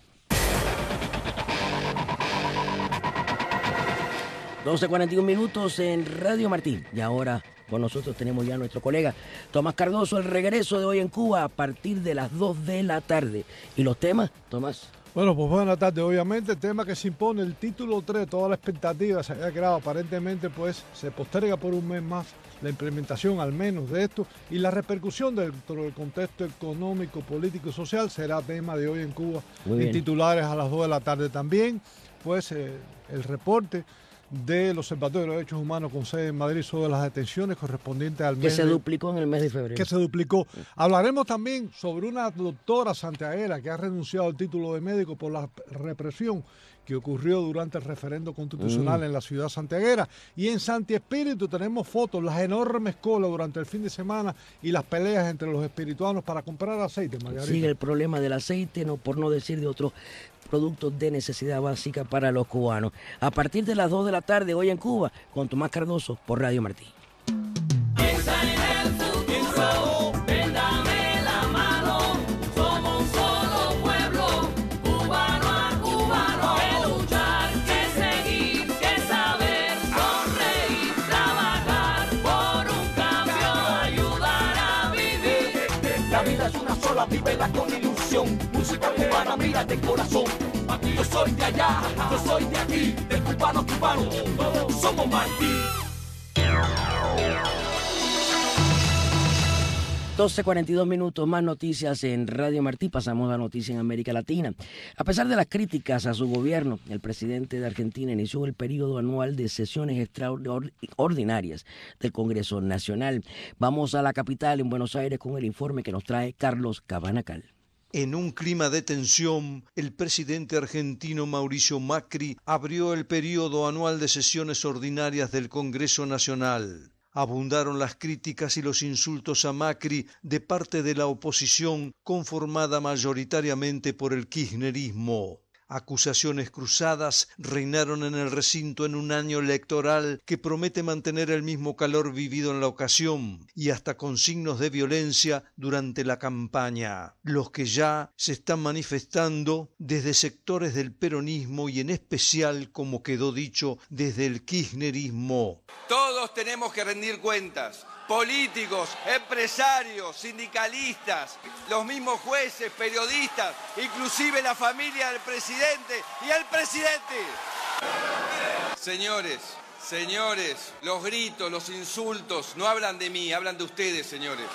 12:41 en Radio Martí. Y ahora con nosotros tenemos ya a nuestro colega Tomás Cardoso, el regreso de Hoy en Cuba a partir de las 2 de la tarde. ¿Y los temas, Tomás? Bueno, pues buenas tardes. Obviamente el tema que se impone, el título 3, toda la expectativa se había creado. Aparentemente pues se posterga por un mes más la implementación al menos de esto, y la repercusión dentro del contexto económico, político y social será tema de Hoy en Cuba. En titulares a las 2 de la tarde también, pues el reporte del Observatorio de Derechos Humanos con sede en Madrid sobre las detenciones correspondientes al mes. Que se duplicó en el mes de febrero. Que se duplicó. Hablaremos también sobre una doctora santiaguera que ha renunciado al título de médico por la represión que ocurrió durante el referendo constitucional en la ciudad santiaguera. Y en Santi Espíritu tenemos fotos, las enormes colas durante el fin de semana y las peleas entre los espirituanos para comprar aceite, Margarita. Sigue el problema del aceite, no, por no decir de otros productos de necesidad básica para los cubanos. A partir de las 2 de la tarde, Hoy en Cuba, con Tomás Cardoso por Radio Martí. Vívela con ilusión, música cubana, mira de corazón. Yo soy de allá, yo soy de aquí, del cubano cubano, todos somos Martí. 12:42, más noticias en Radio Martí. Pasamos a noticias en América Latina. A pesar de las críticas a su gobierno, el presidente de Argentina inició el periodo anual de sesiones extraordinarias del Congreso Nacional. Vamos a la capital, en Buenos Aires, con el informe que nos trae Carlos Cabanacal. En un clima de tensión, el presidente argentino Mauricio Macri abrió el periodo anual de sesiones ordinarias del Congreso Nacional. Abundaron las críticas y los insultos a Macri de parte de la oposición conformada mayoritariamente por el kirchnerismo. Acusaciones cruzadas reinaron en el recinto en un año electoral que promete mantener el mismo calor vivido en la ocasión y hasta con signos de violencia durante la campaña, los que ya se están manifestando desde sectores del peronismo y en especial, como quedó dicho, desde el kirchnerismo. Todos tenemos que rendir cuentas. Políticos, empresarios, sindicalistas, los mismos jueces, periodistas, inclusive la familia del presidente y el presidente. Señores, los gritos, los insultos no hablan de mí, hablan de ustedes, señores.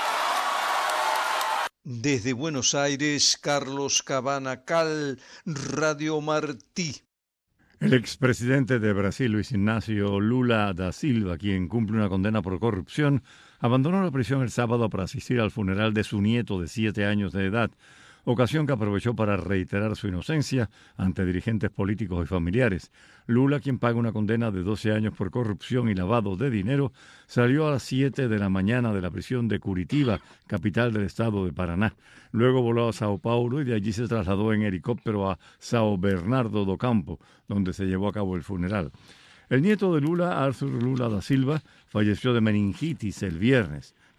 Desde Buenos Aires, Carlos Cabanacal, Radio Martí. El expresidente de Brasil, Luis Ignacio Lula da Silva, quien cumple una condena por corrupción, abandonó la prisión el sábado para asistir al funeral de su nieto de 7 años de edad, ocasión que aprovechó para reiterar su inocencia ante dirigentes políticos y familiares. Lula, quien paga una condena de 12 años por corrupción y lavado de dinero, salió a las 7 de la mañana de la prisión de Curitiba, capital del estado de Paraná. Luego voló a Sao Paulo y de allí se trasladó en helicóptero a São Bernardo do Campo, donde se llevó a cabo el funeral. El nieto de Lula, Arthur Lula da Silva, falleció de meningitis el viernes.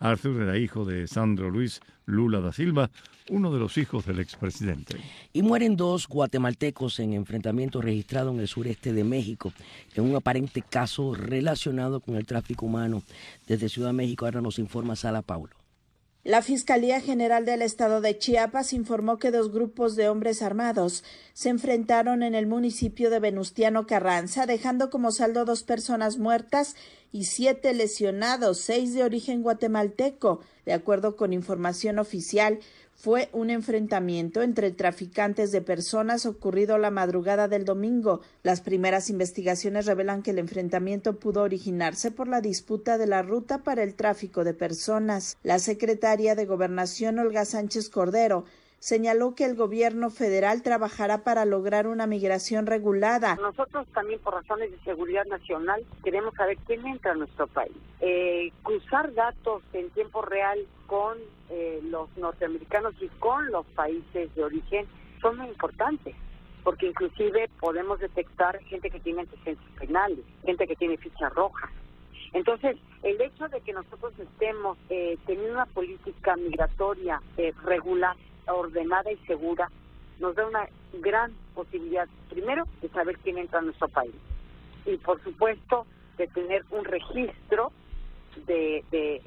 Arthur era hijo de Sandro Luis Lula da Silva, uno de los hijos del expresidente. Y mueren 2 guatemaltecos en enfrentamientos registrados en el sureste de México, en un aparente caso relacionado con el tráfico humano. Desde Ciudad de México ahora nos informa Sala Paulo. La Fiscalía General del Estado de Chiapas informó que 2 grupos de hombres armados se enfrentaron en el municipio de Venustiano Carranza, dejando como saldo 2 personas muertas y 7 lesionados, 6 de origen guatemalteco. De acuerdo con información oficial, fue un enfrentamiento entre traficantes de personas ocurrido la madrugada del domingo. Las primeras investigaciones revelan que el enfrentamiento pudo originarse por la disputa de la ruta para el tráfico de personas. La secretaria de Gobernación, Olga Sánchez Cordero, señaló que el gobierno federal trabajará para lograr una migración regulada. Nosotros también, por razones de seguridad nacional, queremos saber quién entra a nuestro país. Cruzar datos en tiempo real con los norteamericanos y con los países de origen son muy importantes, porque inclusive podemos detectar gente que tiene antecedentes penales, gente que tiene fichas rojas. Entonces, el hecho de que nosotros estemos teniendo una política migratoria regular, ordenada y segura, nos da una gran posibilidad, primero, de saber quién entra a nuestro país y, por supuesto, de tener un registro de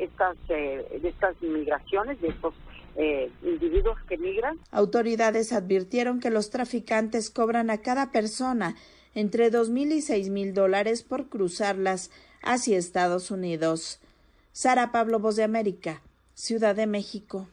estas migraciones, de estos individuos que migran. Autoridades advirtieron que los traficantes cobran a cada persona entre $2,000 y $6,000 por cruzarlas hacia Estados Unidos. Sara Pablo, Voz de América, Ciudad de México.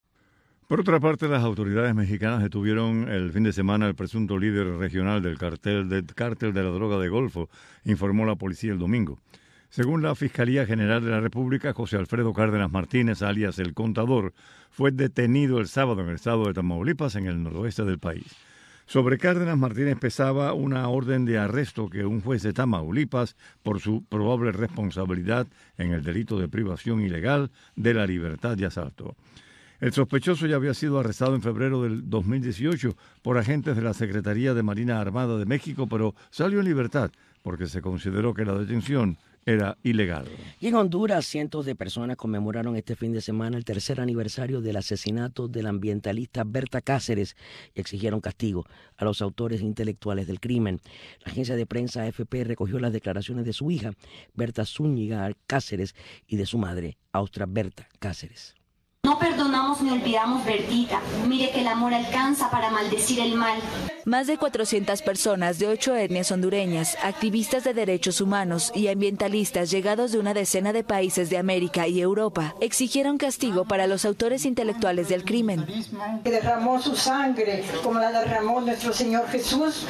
Por otra parte, las autoridades mexicanas detuvieron el fin de semana al presunto líder regional del cártel de la droga de Golfo, informó la policía el domingo. Según la Fiscalía General de la República, José Alfredo Cárdenas Martínez, alias El Contador, fue detenido el sábado en el estado de Tamaulipas, en el noroeste del país. Sobre Cárdenas Martínez pesaba una orden de arresto que un juez de Tamaulipas, por su probable responsabilidad en el delito de privación ilegal de la libertad y asalto. El sospechoso ya había sido arrestado en febrero del 2018 por agentes de la Secretaría de Marina Armada de México, pero salió en libertad porque se consideró que la detención era ilegal. Y en Honduras, cientos de personas conmemoraron este fin de semana el 3er aniversario del asesinato de la ambientalista Berta Cáceres y exigieron castigo a los autores intelectuales del crimen. La agencia de prensa AFP recogió las declaraciones de su hija, Berta Zúñiga Cáceres, y de su madre, Austra Berta Cáceres. No perdonamos ni olvidamos, Bertita. Mire que el amor alcanza para maldecir el mal. Más de 400 personas de 8 etnias hondureñas, activistas de derechos humanos y ambientalistas llegados de una decena de países de América y Europa exigieron castigo para los autores intelectuales del crimen. Que derramó su sangre como la derramó nuestro Señor Jesús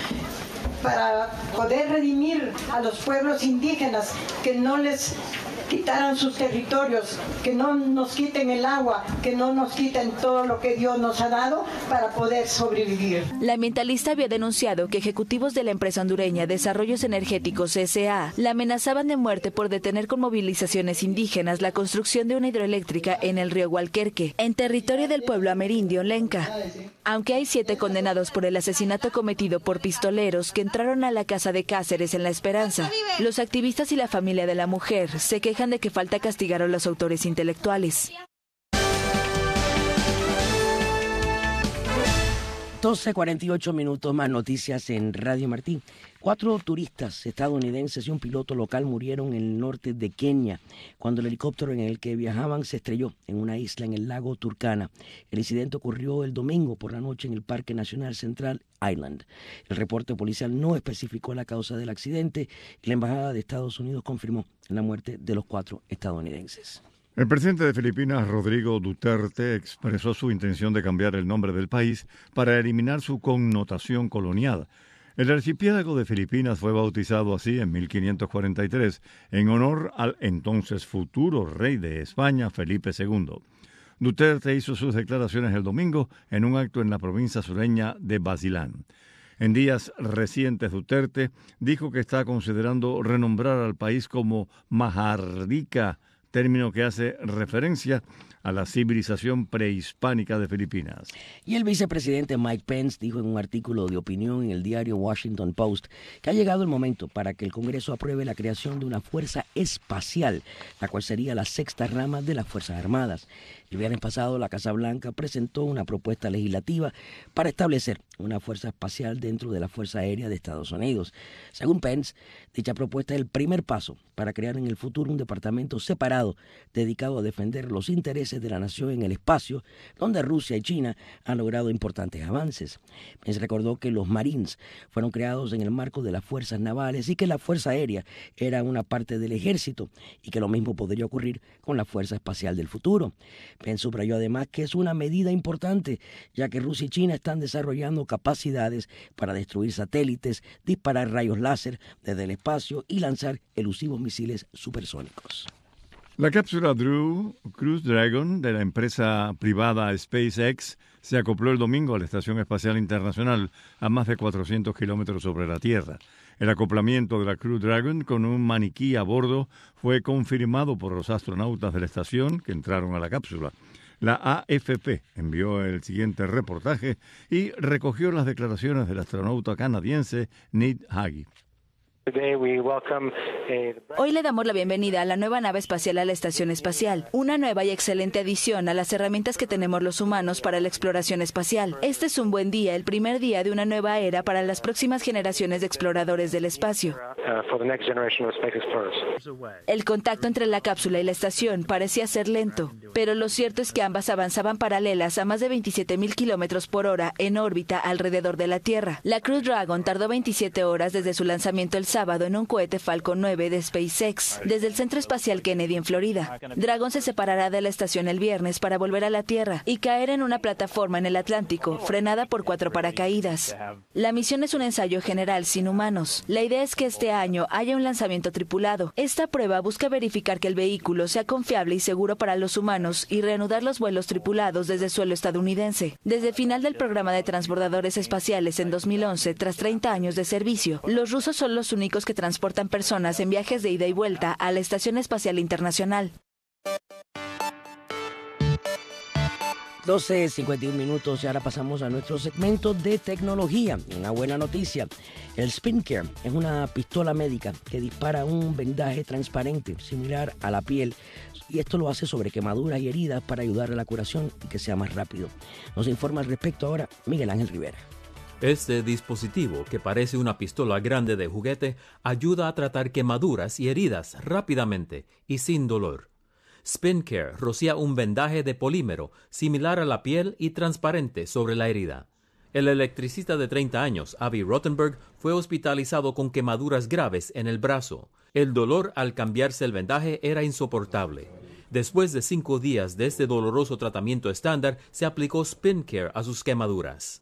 para poder redimir a los pueblos indígenas, que no les quitaran sus territorios, que no nos quiten el agua, que no nos quiten todo lo que Dios nos ha dado para poder sobrevivir. La ambientalista había denunciado que ejecutivos de la empresa hondureña Desarrollos Energéticos S.A. la amenazaban de muerte por detener con movilizaciones indígenas la construcción de una hidroeléctrica en el río Gualquerque, en territorio del pueblo amerindio Lenca. Aunque hay 7 condenados por el asesinato cometido por pistoleros que entraron a la casa de Cáceres en La Esperanza, los activistas y la familia de la mujer se quejan de que falta castigar a los autores intelectuales. 12:48 minutos, más noticias en Radio Martí. 4 turistas estadounidenses y un piloto local murieron en el norte de Kenia cuando el helicóptero en el que viajaban se estrelló en una isla en el lago Turkana. El incidente ocurrió el domingo por la noche en el Parque Nacional Central Island. El reporte policial no especificó la causa del accidente y la Embajada de Estados Unidos confirmó la muerte de los 4 estadounidenses. El presidente de Filipinas, Rodrigo Duterte, expresó su intención de cambiar el nombre del país para eliminar su connotación colonial. El archipiélago de Filipinas fue bautizado así en 1543 en honor al entonces futuro rey de España, Felipe II. Duterte hizo sus declaraciones el domingo en un acto en la provincia sureña de Basilán. En días recientes, Duterte dijo que está considerando renombrar al país como Maharlika término que hace referencia a la civilización prehispánica de Filipinas. Y el vicepresidente Mike Pence dijo en un artículo de opinión en el diario Washington Post que ha llegado el momento para que el Congreso apruebe la creación de una fuerza espacial, la cual sería la sexta rama de las Fuerzas Armadas. El viernes pasado, la Casa Blanca presentó una propuesta legislativa para establecer una fuerza espacial dentro de la Fuerza Aérea de Estados Unidos. Según Pence, dicha propuesta es el primer paso para crear en el futuro un departamento separado dedicado a defender los intereses de la nación en el espacio, donde Rusia y China han logrado importantes avances. Pence recordó que los Marines fueron creados en el marco de las fuerzas navales y que la Fuerza Aérea era una parte del ejército y que lo mismo podría ocurrir con la Fuerza Espacial del futuro. Pence subrayó además que es una medida importante, ya que Rusia y China están desarrollando capacidades para destruir satélites, disparar rayos láser desde el espacio y lanzar elusivos misiles supersónicos. La cápsula Crew Dragon de la empresa privada SpaceX se acopló el domingo a la Estación Espacial Internacional a más de 400 kilómetros sobre la Tierra. El acoplamiento de la Crew Dragon con un maniquí a bordo fue confirmado por los astronautas de la estación que entraron a la cápsula. La AFP envió el siguiente reportaje y recogió las declaraciones del astronauta canadiense Ned Hagee. Hoy le damos la bienvenida a la nueva nave espacial a la Estación Espacial, una nueva y excelente adición a las herramientas que tenemos los humanos para la exploración espacial. Este es un buen día, el primer día de una nueva era para las próximas generaciones de exploradores del espacio. El contacto entre la cápsula y la estación parecía ser lento, pero lo cierto es que ambas avanzaban paralelas a más de 27,000 kilómetros por hora en órbita alrededor de la Tierra. La Crew Dragon tardó 27 horas desde su lanzamiento el sábado en un cohete Falcon 9 de SpaceX, desde el Centro Espacial Kennedy en Florida. Dragon se separará de la estación el viernes para volver a la Tierra y caer en una plataforma en el Atlántico, frenada por 4 paracaídas. La misión es un ensayo general sin humanos. La idea es que este año haya un lanzamiento tripulado. Esta prueba busca verificar que el vehículo sea confiable y seguro para los humanos y reanudar los vuelos tripulados desde suelo estadounidense. Desde el final del programa de transbordadores espaciales en 2011, tras 30 años de servicio, los rusos son los únicos que transportan personas en viajes de ida y vuelta a la Estación Espacial Internacional. 12:51 y ahora pasamos a nuestro segmento de tecnología. Una buena noticia, el SpinCare es una pistola médica que dispara un vendaje transparente similar a la piel y esto lo hace sobre quemaduras y heridas para ayudar a la curación y que sea más rápido. Nos informa al respecto ahora Miguel Ángel Rivera. Este dispositivo, que parece una pistola grande de juguete, ayuda a tratar quemaduras y heridas rápidamente y sin dolor. SpinCare rocía un vendaje de polímero similar a la piel y transparente sobre la herida. El electricista de 30 años, Avi Rothenberg, fue hospitalizado con quemaduras graves en el brazo. El dolor al cambiarse el vendaje era insoportable. Después de 5 días de este doloroso tratamiento estándar, se aplicó SpinCare a sus quemaduras.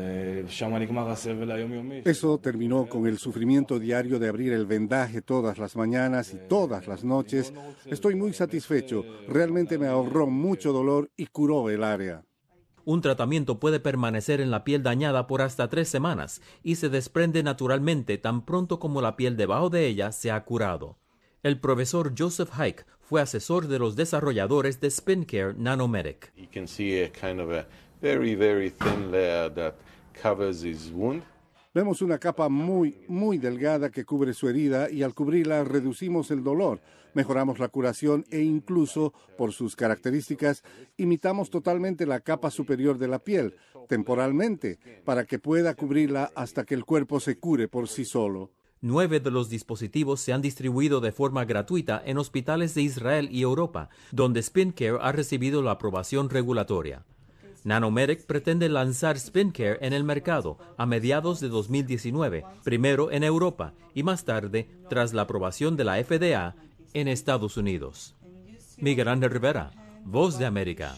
Eso terminó con el sufrimiento diario de abrir el vendaje todas las mañanas y todas las noches. Estoy muy satisfecho. Realmente me ahorró mucho dolor y curó el área. Un tratamiento puede permanecer en la piel dañada por hasta 3 semanas y se desprende naturalmente tan pronto como la piel debajo de ella se ha curado. El profesor Joseph Hike fue asesor de los desarrolladores de SpinCare Nanomedic. Vemos una capa muy delgada que cubre su herida y al cubrirla reducimos el dolor, mejoramos la curación e incluso, por sus características, imitamos totalmente la capa superior de la piel, temporalmente, para que pueda cubrirla hasta que el cuerpo se cure por sí solo. 9 de los dispositivos se han distribuido de forma gratuita en hospitales de Israel y Europa, donde SpinCare ha recibido la aprobación regulatoria. Nanomedic pretende lanzar SpinCare en el mercado a mediados de 2019, primero en Europa y más tarde, tras la aprobación de la FDA, en Estados Unidos. Miguel Ángel Rivera, Voz de América.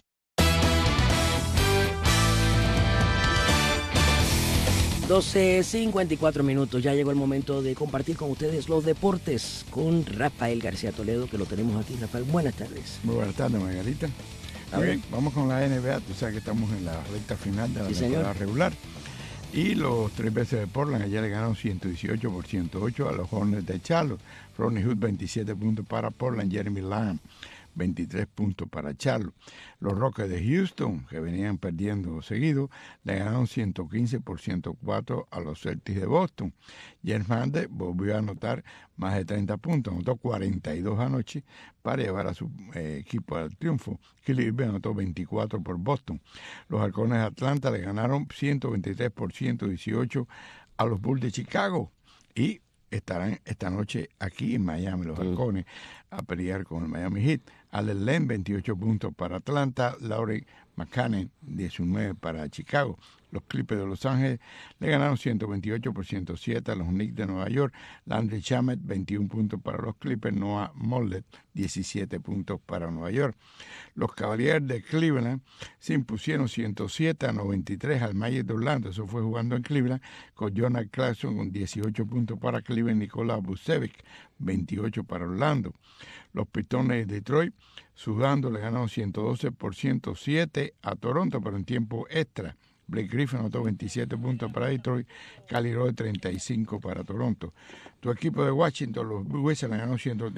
$12:54. Ya llegó el momento de compartir con ustedes los deportes con Rafael García Toledo, que lo tenemos aquí. Rafael, buenas tardes. Muy buenas tardes, Margarita. Muy bien, vamos con la NBA. Tú sabes que estamos en la recta final de la temporada regular. Y los 3 veces de Portland ayer le ganaron 118-108 a los Hornets de Charlotte. Rodney Hood, 27 puntos para Portland. Jeremy Lamb, 23 puntos para Charlotte. Los Rockets de Houston, que venían perdiendo seguido, le ganaron 115 por 104 a los Celtics de Boston. James Harden volvió a anotar más de 30 puntos, anotó 42 anoche para llevar a su equipo al triunfo. Cleveland anotó 24 por Boston. Los Halcones de Atlanta le ganaron 123 por 118 a los Bulls de Chicago y estarán esta noche aquí en Miami los Halcones a pelear con el Miami Heat. Allen Len 28 puntos para Atlanta, Lauri Markkanen 19 para Chicago. Los Clippers de Los Ángeles le ganaron 128 por 107 a los Knicks de Nueva York. Landry Shamet 21 puntos para los Clippers, Noah Mollet 17 puntos para Nueva York. Los Cavaliers de Cleveland se impusieron 107 a 93 al Magic de Orlando. Eso fue jugando en Cleveland con Jonathan Clarkson con 18 puntos para Cleveland, Nicolás Vucevic 28 para Orlando. Los Pistones de Detroit sudando le ganaron 112 por 107 a Toronto, pero en tiempo extra. Blake Griffin anotó 27 puntos para Detroit, Cali Roy 35 para Toronto. Tu equipo de Washington, los Blue Wizards, le ganó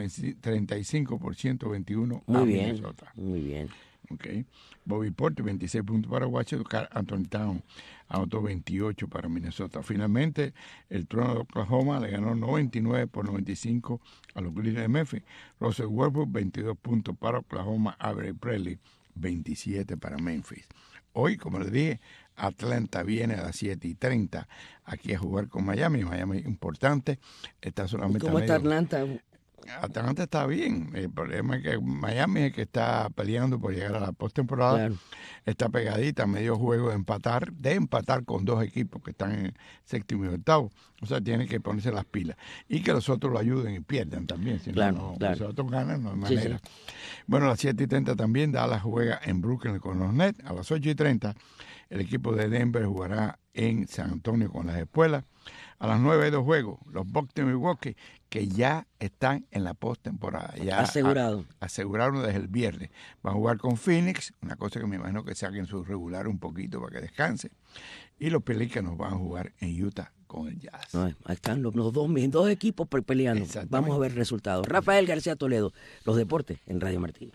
135 por 121 a Minnesota. Muy bien. Okay. Bobby Portis 26 puntos para Washington, Karl Anthony Towns anotó 28 para Minnesota. Finalmente, el Trono de Oklahoma le ganó 99 por 95 a los Grizzlies de Memphis. Russell Westbrook 22 puntos para Oklahoma, Avery Bradley 27 para Memphis. Hoy, como les dije, Atlanta viene a las 7:30 aquí a jugar con Miami. Miami importante. Está solamente ¿Cómo está Atlanta? Atlanta está bien. El problema es que Miami es el que está peleando por llegar a la postemporada. Claro. Está pegadita, medio juego de empatar con dos equipos que están en séptimo y octavo. O sea, tiene que ponerse las pilas. Y que los otros lo ayuden y pierdan también. Si no, los otros ganan, no hay manera. Sí. Bueno, a las 7:30 también Dallas juega en Brooklyn con los Nets. A las 8:30 el equipo de Denver jugará en San Antonio con las Espuelas. A las 9 hay dos juegos. Los Bucks de Milwaukee, que ya están en la postemporada. Ya aseguraron desde el viernes. Van a jugar con Phoenix, una cosa que me imagino que saquen su regular un poquito para que descanse. Y los Pelicans van a jugar en Utah con el Jazz. Ahí están los dos equipos peleando. Vamos a ver resultados. Rafael García Toledo, los deportes en Radio Martí.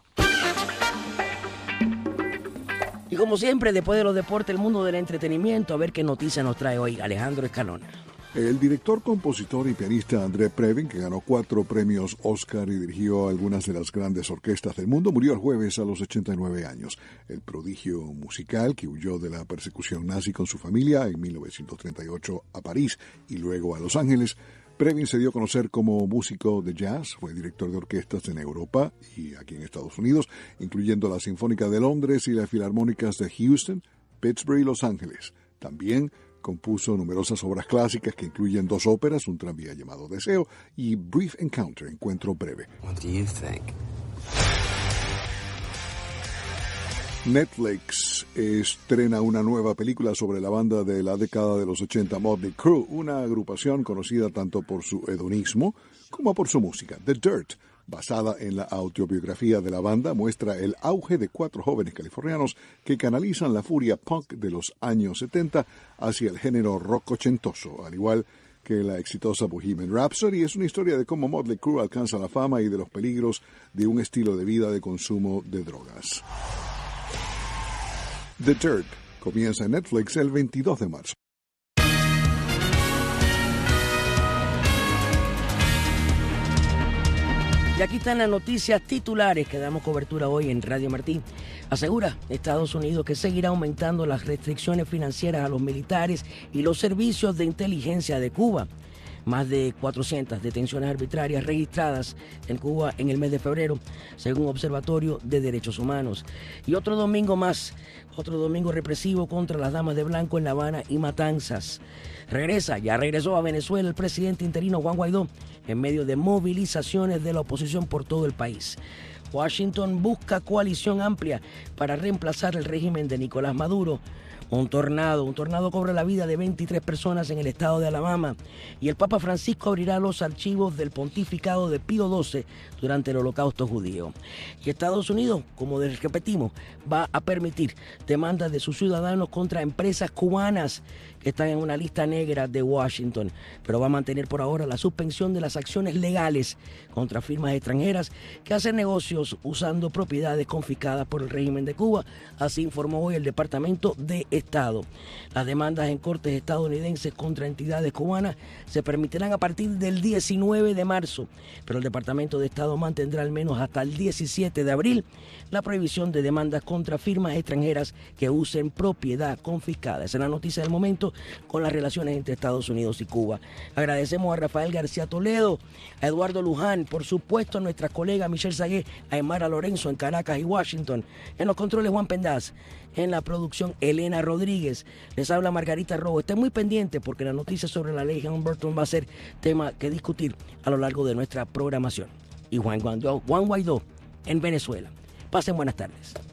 Y como siempre, después de los deportes, el mundo del entretenimiento, a ver qué noticia nos trae hoy Alejandro Escalona. El director, compositor y pianista André Previn, que ganó 4 premios Oscar y dirigió algunas de las grandes orquestas del mundo, murió el jueves a los 89 años. El prodigio musical, que huyó de la persecución nazi con su familia en 1938 a París y luego a Los Ángeles, Previn se dio a conocer como músico de jazz, fue director de orquestas en Europa y aquí en Estados Unidos, incluyendo la Sinfónica de Londres y las Filarmónicas de Houston, Pittsburgh y Los Ángeles. También compuso numerosas obras clásicas que incluyen 2 óperas, un tranvía llamado Deseo y Brief Encounter, Encuentro Breve. What do you think? Netflix estrena una nueva película sobre la banda de la década de los 80, Motley Crue, una agrupación conocida tanto por su hedonismo como por su música. The Dirt, basada en la autobiografía de la banda, muestra el auge de 4 jóvenes californianos que canalizan la furia punk de los años 70 hacia el género rock ochentoso, al igual que la exitosa Bohemian Rhapsody. Es una historia de cómo Motley Crue alcanza la fama y de los peligros de un estilo de vida de consumo de drogas. The Dirt comienza en Netflix el 22 de marzo. Y aquí están las noticias titulares que damos cobertura hoy en Radio Martí. Asegura Estados Unidos que seguirá aumentando las restricciones financieras a los militares y los servicios de inteligencia de Cuba. Más de 400 detenciones arbitrarias registradas en Cuba en el mes de febrero, según Observatorio de Derechos Humanos. Y otro domingo más, otro domingo represivo contra las damas de blanco en La Habana y Matanzas. Ya regresó a Venezuela el presidente interino Juan Guaidó en medio de movilizaciones de la oposición por todo el país. Washington busca coalición amplia para reemplazar el régimen de Nicolás Maduro. Un tornado cobra la vida de 23 personas en el estado de Alabama y el Papa Francisco abrirá los archivos del pontificado de Pío XII durante el Holocausto judío. Y Estados Unidos, como repetimos, va a permitir demandas de sus ciudadanos contra empresas cubanas que están en una lista negra de Washington, pero va a mantener por ahora la suspensión de las acciones legales contra firmas extranjeras que hacen negocio negocios usando propiedades confiscadas por el régimen de Cuba. Así informó hoy el Departamento de Estado. Las demandas en cortes estadounidenses contra entidades cubanas se permitirán a partir del 19 de marzo, pero el Departamento de Estado mantendrá al menos hasta el 17 de abril la prohibición de demandas contra firmas extranjeras que usen propiedad confiscada. Esa es la noticia del momento con las relaciones entre Estados Unidos y Cuba. Agradecemos a Rafael García Toledo, a Eduardo Luján, por supuesto a nuestras colegas Michelle Sagué, a Emara Lorenzo en Caracas y Washington, en los controles Juan Pendaz, en la producción Elena Rodríguez. Les habla Margarita Rojo. Estén muy pendientes porque la noticia sobre la ley Burton va a ser tema que discutir a lo largo de nuestra programación. Y Juan Guaidó en Venezuela. Pasen buenas tardes.